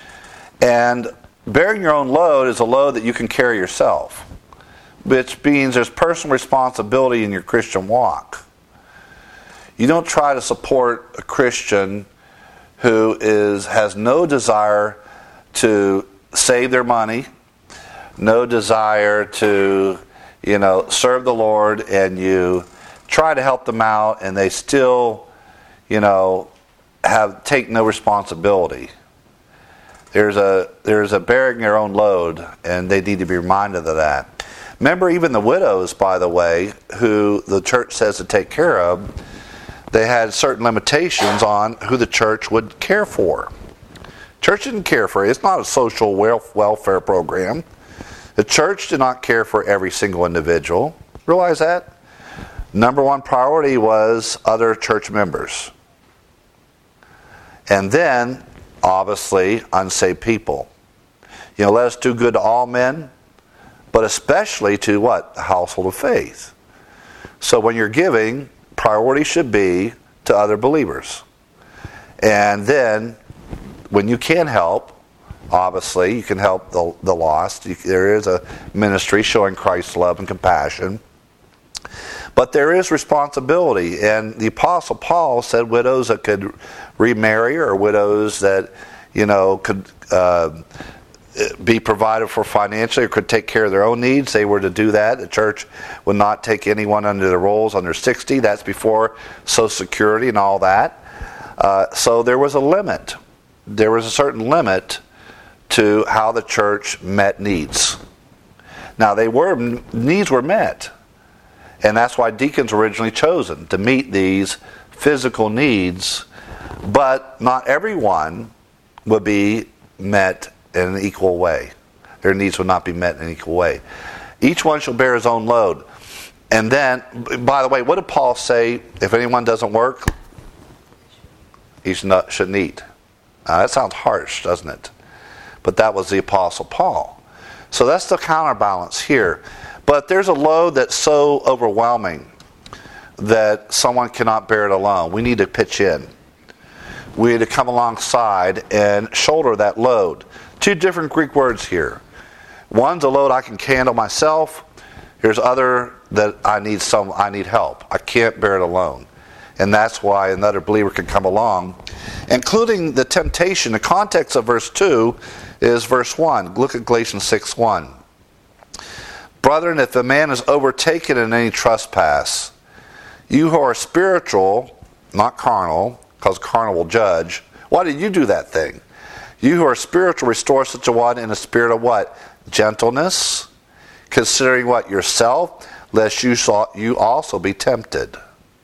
And bearing your own load is a load that you can carry yourself, which means there's personal responsibility in your Christian walk. You don't try to support a Christian who is has no desire to save their money, no desire to, you know, serve the Lord, and you try to help them out, and they still, you know, have take no responsibility. There's a there's a bearing their own load, and they need to be reminded of that. Remember, even the widows, by the way, who the church says to take care of, they had certain limitations on who the church would care for. Church didn't care for it. It's not a social welfare program. The church did not care for every single individual. Realize that? Number one priority was other church members. And then, obviously, unsaved people. You know, let us do good to all men, but especially to what? The household of faith. So when you're giving, priority should be to other believers. And then, when you can help, obviously, you can help the, the lost. You, there is a ministry showing Christ's love and compassion. But there is responsibility, and the Apostle Paul said widows that could remarry, or widows that, you know, could uh, be provided for financially or could take care of their own needs, they were to do that. The church would not take anyone under the rolls under sixty. That's before Social Security and all that. Uh, so there was a limit. There was a certain limit to how the church met needs. Now, they were needs were met. And that's why deacons were originally chosen, to meet these physical needs. But not everyone would be met in an equal way. Their needs would not be met in an equal way. Each one shall bear his own load. And then, by the way, what did Paul say? If anyone doesn't work, he shouldn't eat. Uh, that sounds harsh, doesn't it? But that was the Apostle Paul. So that's the counterbalance here. But there's a load that's so overwhelming that someone cannot bear it alone. We need to pitch in. We need to come alongside and shoulder that load. Two different Greek words here. One's a load I can handle myself. Here's other that I need some. I need help. I can't bear it alone. And that's why another believer can come along. Including the temptation. The context of verse two is verse one. Look at Galatians six one. Brethren, if a man is overtaken in any trespass, you who are spiritual, not carnal, because carnal will judge, why did you do that thing? You who are spiritual, restore such a one in a spirit of what? Gentleness, considering what? Yourself, lest you, saw, you also be tempted.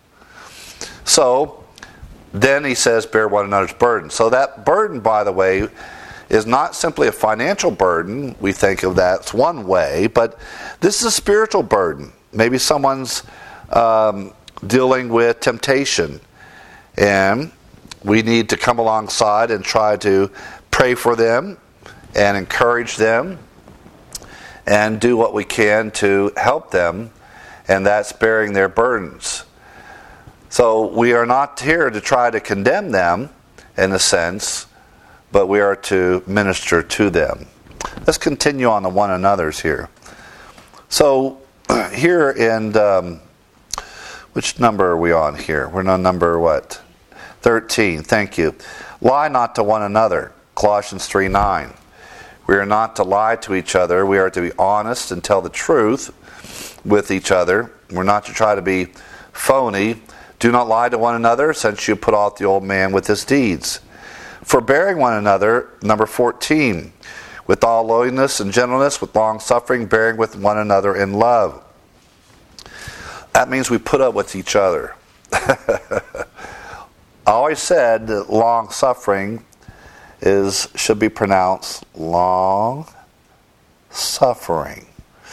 So, then he says, bear one another's burden. So that burden, by the way, is not simply a financial burden. We think of that as one way, but this is a spiritual burden. Maybe someone's um, dealing with temptation, and we need to come alongside and try to pray for them and encourage them and do what we can to help them, and that's bearing their burdens. So we are not here to try to condemn them in a sense, but we are to minister to them. Let's continue on the one another's here. So here in, um, which number are we on here? We're on number what? thirteen. Thank you. Lie not to one another. Colossians three nine. We are not to lie to each other. We are to be honest and tell the truth with each other. We're not to try to be phony. Do not lie to one another, since you put off the old man with his deeds. Forbearing one another, number fourteen, with all lowliness and gentleness, with long suffering, bearing with one another in love. That means we put up with each other. I always said that long suffering is should be pronounced long suffering.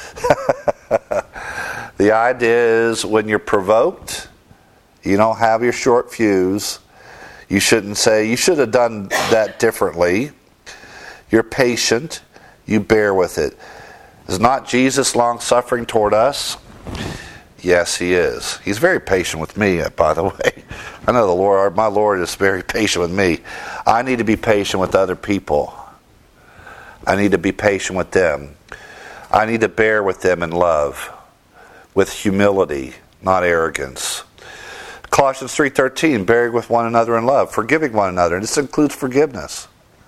The idea is when you're provoked, you don't have your short fuse. You shouldn't say, you should have done that differently. You're patient. You bear with it. Is not Jesus long-suffering toward us? Yes, he is. He's very patient with me, by the way. I know the Lord, my Lord is very patient with me. I need to be patient with other people. I need to be patient with them. I need to bear with them in love, with humility, not arrogance. Colossians three thirteen, bearing with one another in love, forgiving one another. And this includes forgiveness.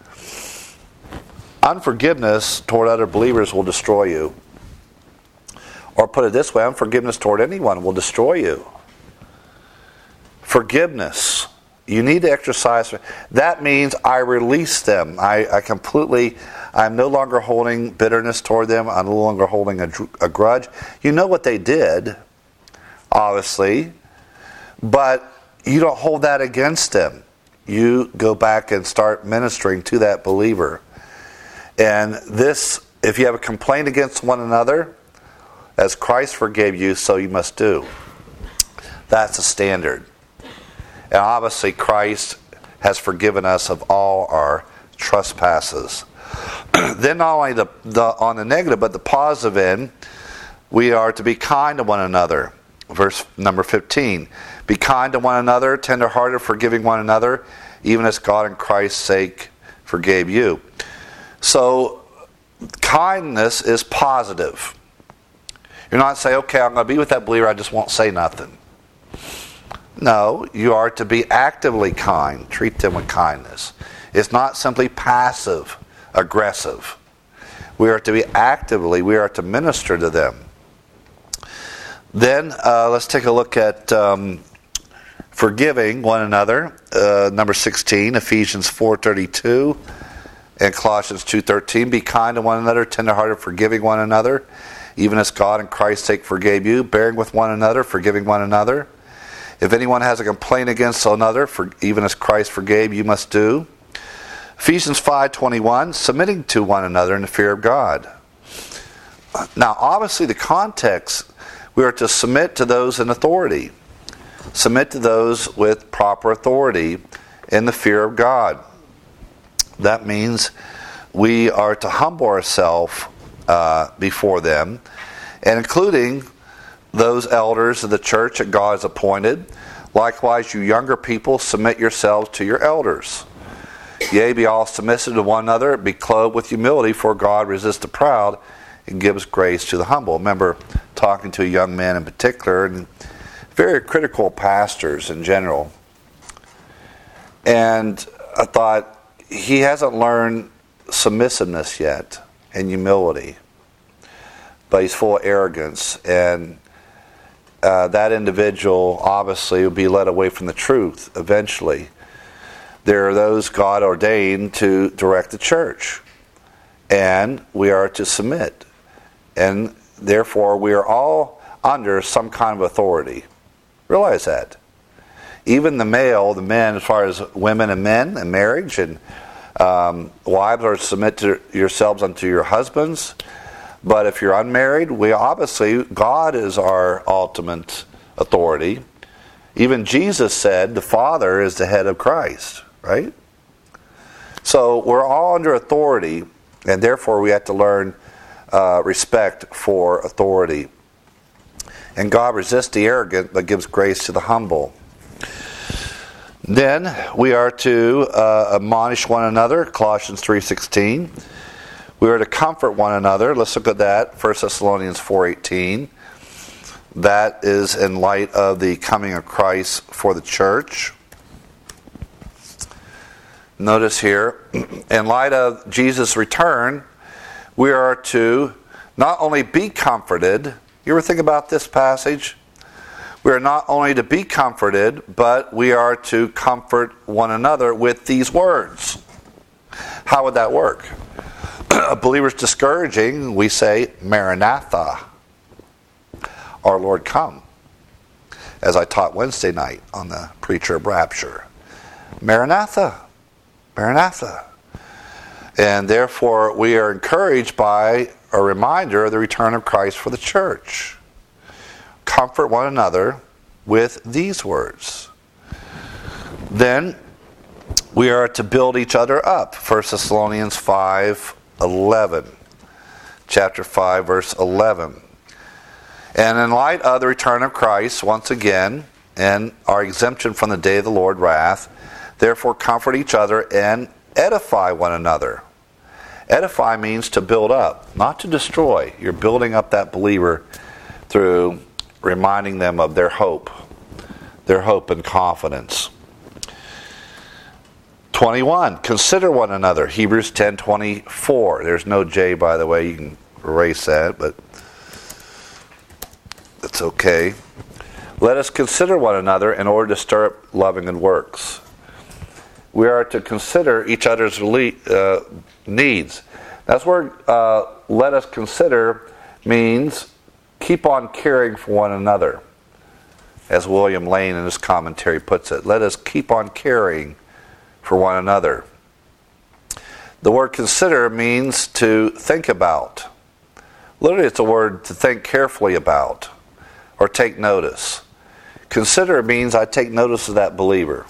Unforgiveness toward other believers will destroy you. Or put it this way, unforgiveness toward anyone will destroy you. Forgiveness. You need to exercise. That means I release them. I, I completely, I'm no longer holding bitterness toward them. I'm no longer holding a, a grudge. You know what they did, obviously. But you don't hold that against them. You go back and start ministering to that believer. And this, if you have a complaint against one another, as Christ forgave you, so you must do. That's a standard. And obviously Christ has forgiven us of all our trespasses. Then not only the, the on the negative, but the positive end, we are to be kind to one another. Verse number fifteen. Be kind to one another, tender-hearted, forgiving one another, even as God in Christ's sake forgave you. So, kindness is positive. You're not saying, okay, I'm going to be with that believer, I just won't say nothing. No, you are to be actively kind. Treat them with kindness. It's not simply passive, aggressive. We are to be actively, we are to minister to them. Then uh, let's take a look at um, forgiving one another. Uh, number sixteen, Ephesians four thirty-two and Colossians two thirteen. Be kind to one another, tenderhearted, forgiving one another, even as God and Christ's sake forgave you, bearing with one another, forgiving one another. If anyone has a complaint against another, for, even as Christ forgave, you must do. Ephesians five twenty-one, submitting to one another in the fear of God. Now, obviously, the context, we are to submit to those in authority. Submit to those with proper authority in the fear of God. That means we are to humble ourselves uh, before them, and including those elders of the church that God has appointed. Likewise, you younger people, submit yourselves to your elders. Yea, be all submissive to one another, be clothed with humility, for God resists the proud and gives grace to the humble. I remember talking to a young man in particular, and very critical pastors in general. And I thought, he hasn't learned submissiveness yet and humility, but he's full of arrogance, and uh, that individual obviously will be led away from the truth eventually. There are those God ordained to direct the church, and we are to submit, and therefore we are all under some kind of authority. Realize that. Even the male, the men, as far as women and men and marriage, and um, wives are to submit to yourselves unto your husbands. But if you're unmarried, we obviously, God is our ultimate authority. Even Jesus said the Father is the head of Christ, right? So we're all under authority, and therefore we have to learn uh, respect for authority. And God resists the arrogant, but gives grace to the humble. Then we are to uh, admonish one another, Colossians three sixteen. We are to comfort one another. Let's look at that, First Thessalonians four eighteen. That is in light of the coming of Christ for the church. Notice here, in light of Jesus' return, we are to not only be comforted. You ever think about this passage? We are not only to be comforted, but we are to comfort one another with these words. How would that work? A believer's discouraging, we say, Maranatha, our Lord come. As I taught Wednesday night on the Preacher of Rapture. Maranatha, Maranatha. And therefore we are encouraged by a reminder of the return of Christ for the church. Comfort one another with these words. Then we are to build each other up. First Thessalonians five eleven. Chapter five, verse eleven. And in light of the return of Christ, once again, and our exemption from the day of the Lord wrath, therefore comfort each other and edify one another. Edify means to build up, not to destroy. You're building up that believer through reminding them of their hope, their hope and confidence. twenty-one, consider one another. Hebrews ten twenty-four. There's no J, by the way. You can erase that, but it's okay. Let us consider one another in order to stir up loving and works. We are to consider each other's uh, needs. That's where uh, let us consider means keep on caring for one another. As William Lane in his commentary puts it, let us keep on caring for one another. The word consider means to think about. Literally, it's a word to think carefully about or take notice. Consider means I take notice of that believer.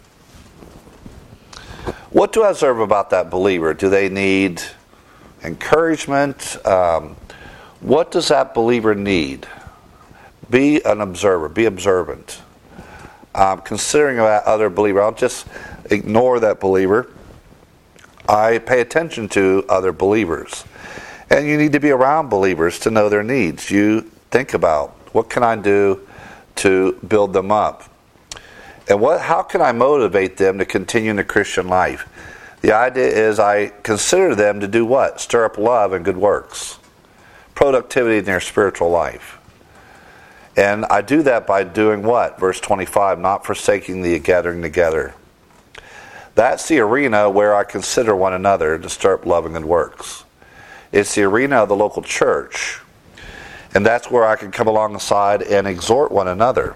What do I observe about that believer? Do they need encouragement? Um, what does that believer need? Be an observer. Be observant. Um, considering that other believer, I'll just ignore that believer. I pay attention to other believers. And you need to be around believers to know their needs. You think about? What can I do to build them up? And what? How can I motivate them to continue in the Christian life? The idea is I consider them to do what? Stir up love and good works. Productivity in their spiritual life. And I do that by doing what? Verse twenty-five, not forsaking the gathering together. That's the arena where I consider one another to stir up love and good works. It's the arena of the local church. And that's where I can come alongside and exhort one another.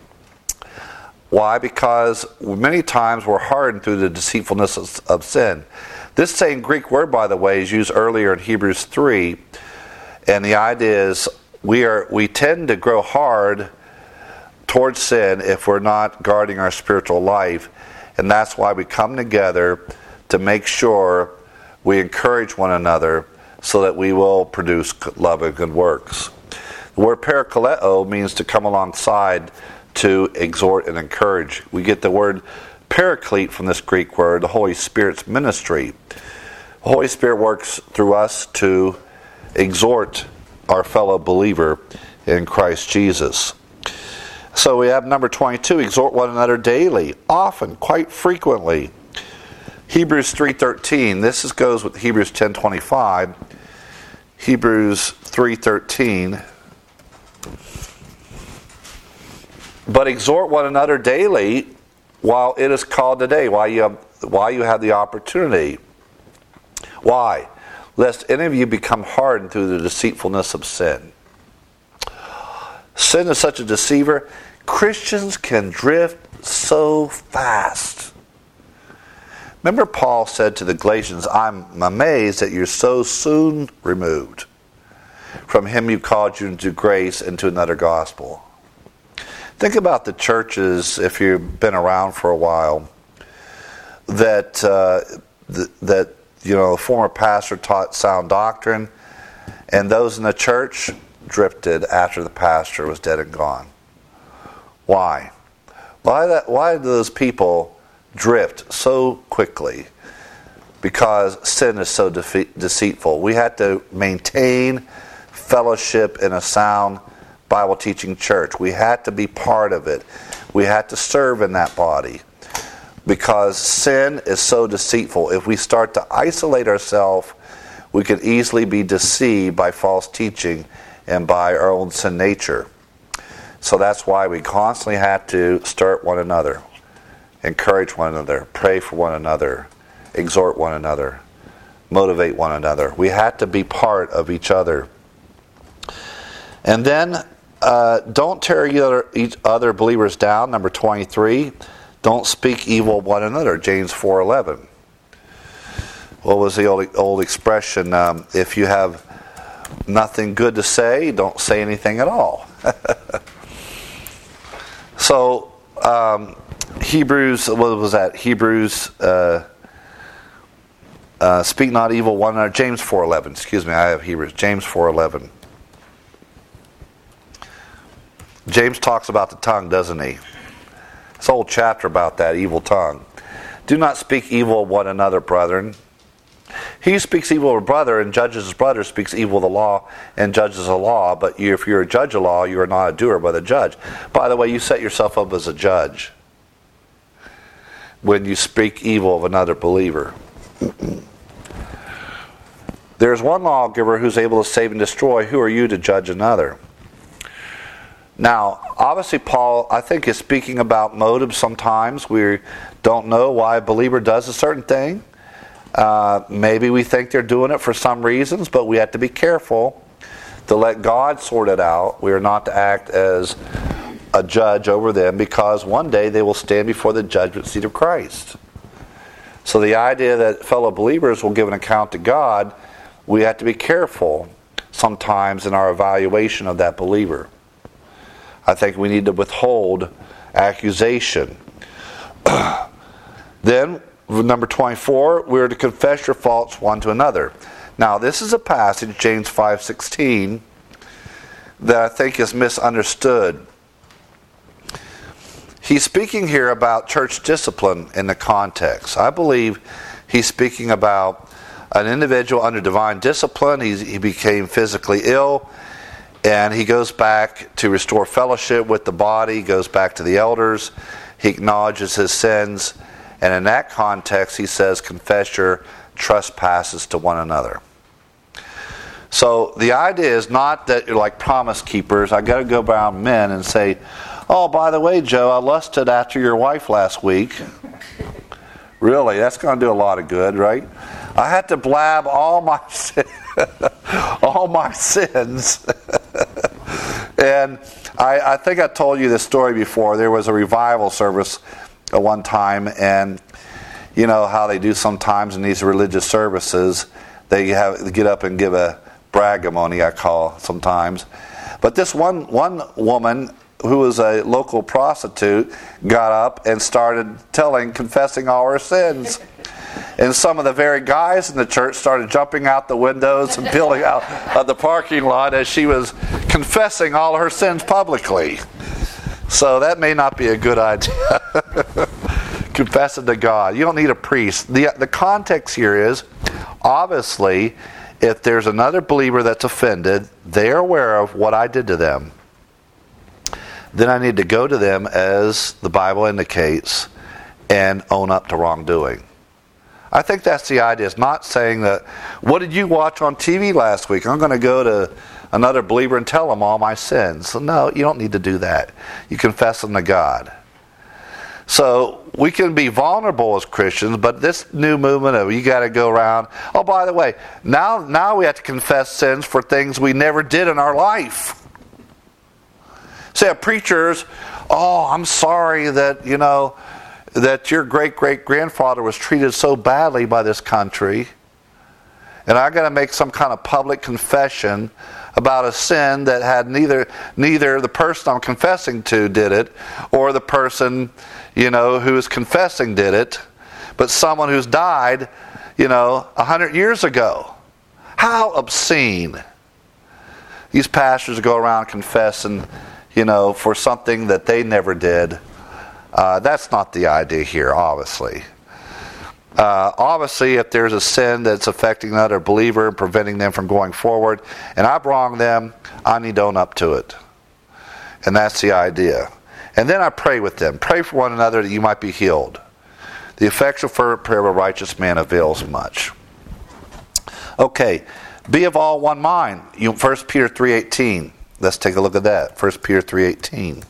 Why? Because many times we're hardened through the deceitfulness of, of sin. This same Greek word, by the way, is used earlier in Hebrews three. And the idea is we are we tend to grow hard towards sin if we're not guarding our spiritual life. And that's why we come together to make sure we encourage one another so that we will produce love and good works. The word parakaleo means to come alongside, to exhort and encourage. We get the word paraclete from this Greek word, the Holy Spirit's ministry. The Holy Spirit works through us to exhort our fellow believer in Christ Jesus. So we have number twenty-two, exhort one another daily, often, quite frequently. Hebrews three thirteen, this is, goes with Hebrews ten twenty-five. Hebrews three thirteen. But exhort one another daily while it is called today, while you have, while you have the opportunity. Why? Lest any of you become hardened through the deceitfulness of sin. Sin is such a deceiver. Christians can drift so fast. Remember Paul said to the Galatians, I'm amazed that you're so soon removed from him who called you into grace into another gospel. Think about the churches, if you've been around for a while, that uh, th- that you know, a former pastor taught sound doctrine, and those in the church drifted after the pastor was dead and gone. Why? Why that? Why do those people drift so quickly? Because sin is so defe- deceitful. We have to maintain fellowship in a sound Bible teaching church. We had to be part of it. We had to serve in that body. Because sin is so deceitful. If we start to isolate ourselves, we could easily be deceived by false teaching and by our own sin nature. So that's why we constantly have to stir up one another, encourage one another, pray for one another, exhort one another, motivate one another. We have to be part of each other. And then, uh, don't tear each other, each other believers down. Number twenty-three, don't speak evil of one another. James four eleven. What was the old, old expression? Um, if you have nothing good to say, don't say anything at all. So, um, Hebrews, what was that? Hebrews, uh, uh, speak not evil one another. James four eleven. Excuse me, I have Hebrews. James four eleven. James talks about the tongue, doesn't he? It's a whole chapter about that evil tongue. Do not speak evil of one another, brethren. He who speaks evil of a brother and judges his brother speaks evil of the law and judges the law. But you, if you're a judge of law, you are not a doer, but a judge. By the way, you set yourself up as a judge when you speak evil of another believer. There's one lawgiver who's able to save and destroy. Who are you to judge another? Now, obviously, Paul, I think, is speaking about motives sometimes. We don't know why a believer does a certain thing. Uh, maybe we think they're doing it for some reasons, but we have to be careful to let God sort it out. We are not to act as a judge over them, because one day they will stand before the judgment seat of Christ. So the idea that fellow believers will give an account to God, we have to be careful sometimes in our evaluation of that believer. I think we need to withhold accusation. Then, number twenty-four, we are to confess your faults one to another. Now, this is a passage, James five sixteen, that I think is misunderstood. He's speaking here about church discipline in the context. I believe he's speaking about an individual under divine discipline. He's, he became physically ill, And he goes back to restore fellowship with the body, goes back to the elders, he acknowledges his sins, and in that context he says, confess your trespasses to one another. So the idea is not that you're like promise keepers. I got to go around men and say, oh, by the way, Joe, I lusted after your wife last week. Really, that's going to do a lot of good, right? I had to blab all my all my sins. And I, I think I told you this story before. There was a revival service at one time, and you know how they do sometimes in these religious services. They have they get up and give a bragamony, I call sometimes. But this one one woman who was a local prostitute got up and started telling, confessing all her sins. And some of the very guys in the church started jumping out the windows and peeling out of the parking lot as she was confessing all her sins publicly. So that may not be a good idea. Confessing to God. You don't need a priest. The, the context here is, obviously, if there's another believer that's offended, they're aware of what I did to them. Then I need to go to them, as the Bible indicates, and own up to wrongdoing. I think that's the idea. It's not saying that, what did you watch on T V last week? I'm going to go to another believer and tell them all my sins. So no, you don't need to do that. You confess them to God. So we can be vulnerable as Christians, but this new movement of you got to go around, oh, by the way, now, now we have to confess sins for things we never did in our life. Say, preachers, oh, I'm sorry that, you know, that your great-great-grandfather was treated so badly by this country, and I got to make some kind of public confession about a sin that had neither neither the person I'm confessing to did it, or the person, you know, who is confessing did it, but someone who's died, you know, a hundred years ago. How obscene. These pastors go around confessing, you know, for something that they never did. Uh, that's not the idea here, obviously. Uh, obviously, if there's a sin that's affecting another believer and preventing them from going forward, and I've wronged them, I need to own up to it. And that's the idea. And then I pray with them. Pray for one another that you might be healed. The effectual fervent prayer of a righteous man avails much. Okay, be of all one mind. You, First Peter three eighteen. Let's take a look at that. First Peter three eighteen.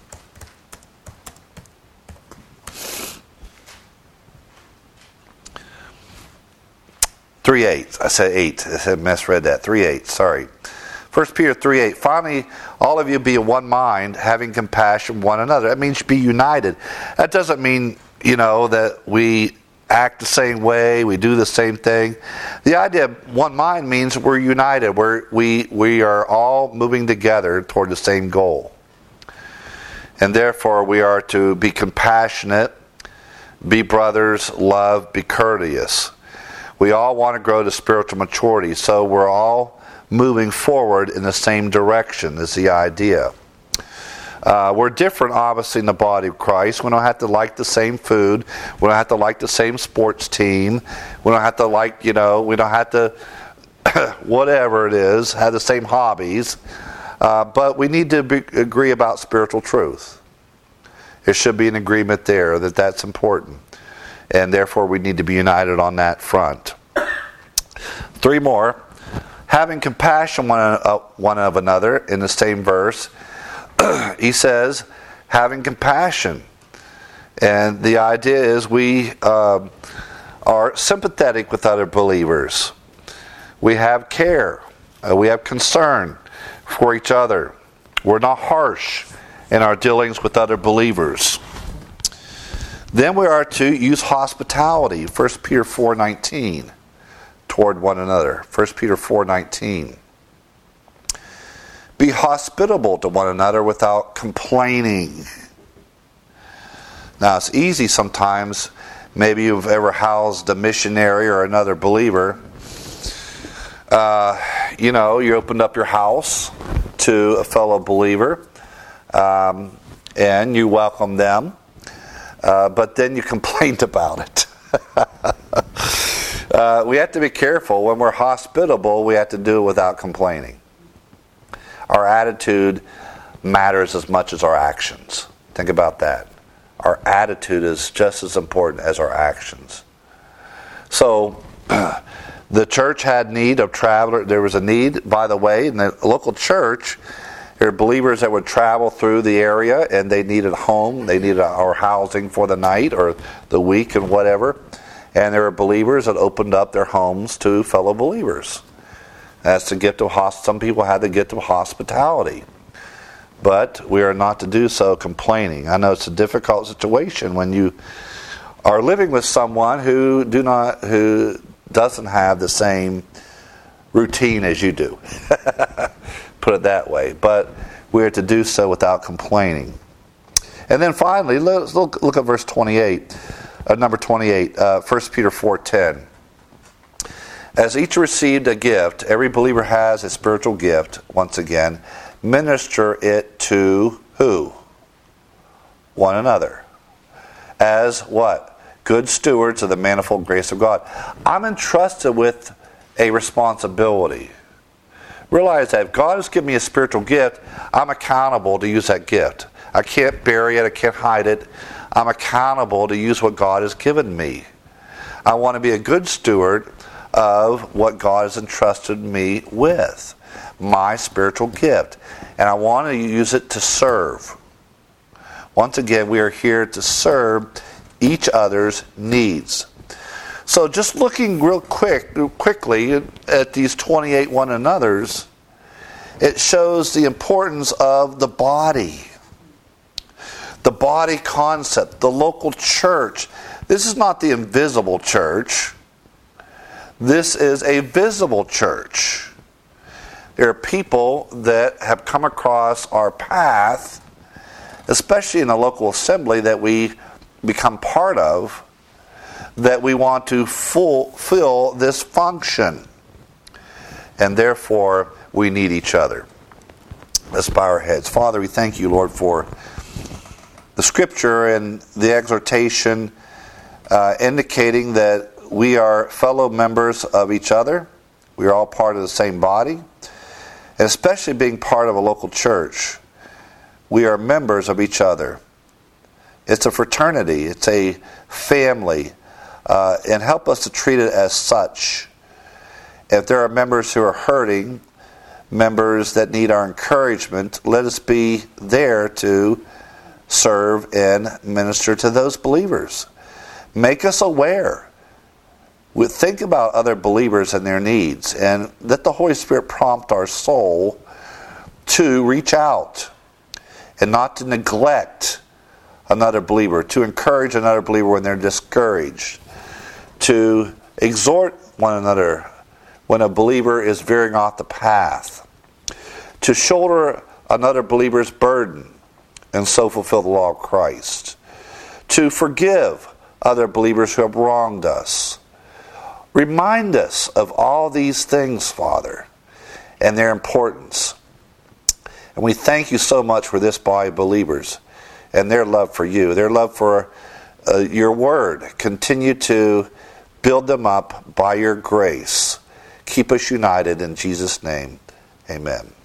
three eight. I said eight. I said misread that. three eight. Sorry. First Peter three eight. Finally, all of you be of one mind, having compassion one another. That means be united. That doesn't mean, you know, that we act the same way, we do the same thing. The idea of one mind means we're united. We're, we we are all moving together toward the same goal. And therefore, we are to be compassionate, be brothers, love, be courteous. We all want to grow to spiritual maturity, so we're all moving forward in the same direction is the idea. Uh, we're different, obviously, in the body of Christ. We don't have to like the same food. We don't have to like the same sports team. We don't have to like, you know, we don't have to, whatever it is, have the same hobbies. Uh, but we need to be, agree about spiritual truth. There should be an agreement there that that's important. And therefore, we need to be united on that front. Three more. Having compassion one, uh, one of another, in the same verse, he says, having compassion. And the idea is we uh, are sympathetic with other believers. We have care. Uh, we have concern for each other. We're not harsh in our dealings with other believers. Then we are to use hospitality, First Peter four nineteen, toward one another. First Peter four nineteen. Be hospitable to one another without complaining. Now, it's easy sometimes. Maybe you've ever housed a missionary or another believer. Uh, you know, you opened up your house to a fellow believer, um, and you welcome them. Uh, but then you complained about it. uh, we have to be careful. When we're hospitable, we have to do it without complaining. Our attitude matters as much as our actions. Think about that. Our attitude is just as important as our actions. So, the church had need of travelers. There was a need, by the way, in the local church. There were believers that would travel through the area, and they needed a home. They needed our housing for the night or the week and whatever. And there were believers that opened up their homes to fellow believers. That's the gift of hosp- Some people had the gift of hospitality. But we are not to do so complaining. I know it's a difficult situation when you are living with someone who do not who doesn't have the same routine as you do. Put it that way. But we are to do so without complaining. And then finally, let's look, look at verse twenty-eight, uh, number twenty-eight, uh, First Peter four ten. As each received a gift, every believer has a spiritual gift, once again, minister it to who? One another. As what? Good stewards of the manifold grace of God. I'm entrusted with a responsibility. Realize that if God has given me a spiritual gift, I'm accountable to use that gift. I can't bury it, I can't hide it. I'm accountable to use what God has given me. I want to be a good steward of what God has entrusted me with. My spiritual gift. And I want to use it to serve. Once again, we are here to serve each other's needs. So just looking real quick, quickly at these twenty-eight one another's, it shows the importance of the body. The body concept, the local church. This is not the invisible church. This is a visible church. There are people that have come across our path, especially in the local assembly that we become part of, that we want to fulfill this function. And therefore, we need each other. Let's bow our heads. Father, we thank you, Lord, for the scripture and the exhortation uh, indicating that we are fellow members of each other. We are all part of the same body. And especially being part of a local church, we are members of each other. It's a fraternity. It's a family. Uh, and help us to treat it as such. If there are members who are hurting, members that need our encouragement, let us be there to serve and minister to those believers. Make us aware. We think about other believers and their needs, and let the Holy Spirit prompt our soul to reach out and not to neglect another believer, to encourage another believer when they're discouraged, to exhort one another when a believer is veering off the path, to shoulder another believer's burden and so fulfill the law of Christ, to forgive other believers who have wronged us. Remind us of all these things, Father, and their importance. And we thank you so much for this body of believers and their love for you, their love for uh, your word. Continue to build them up by your grace. Keep us united in Jesus' name. Amen.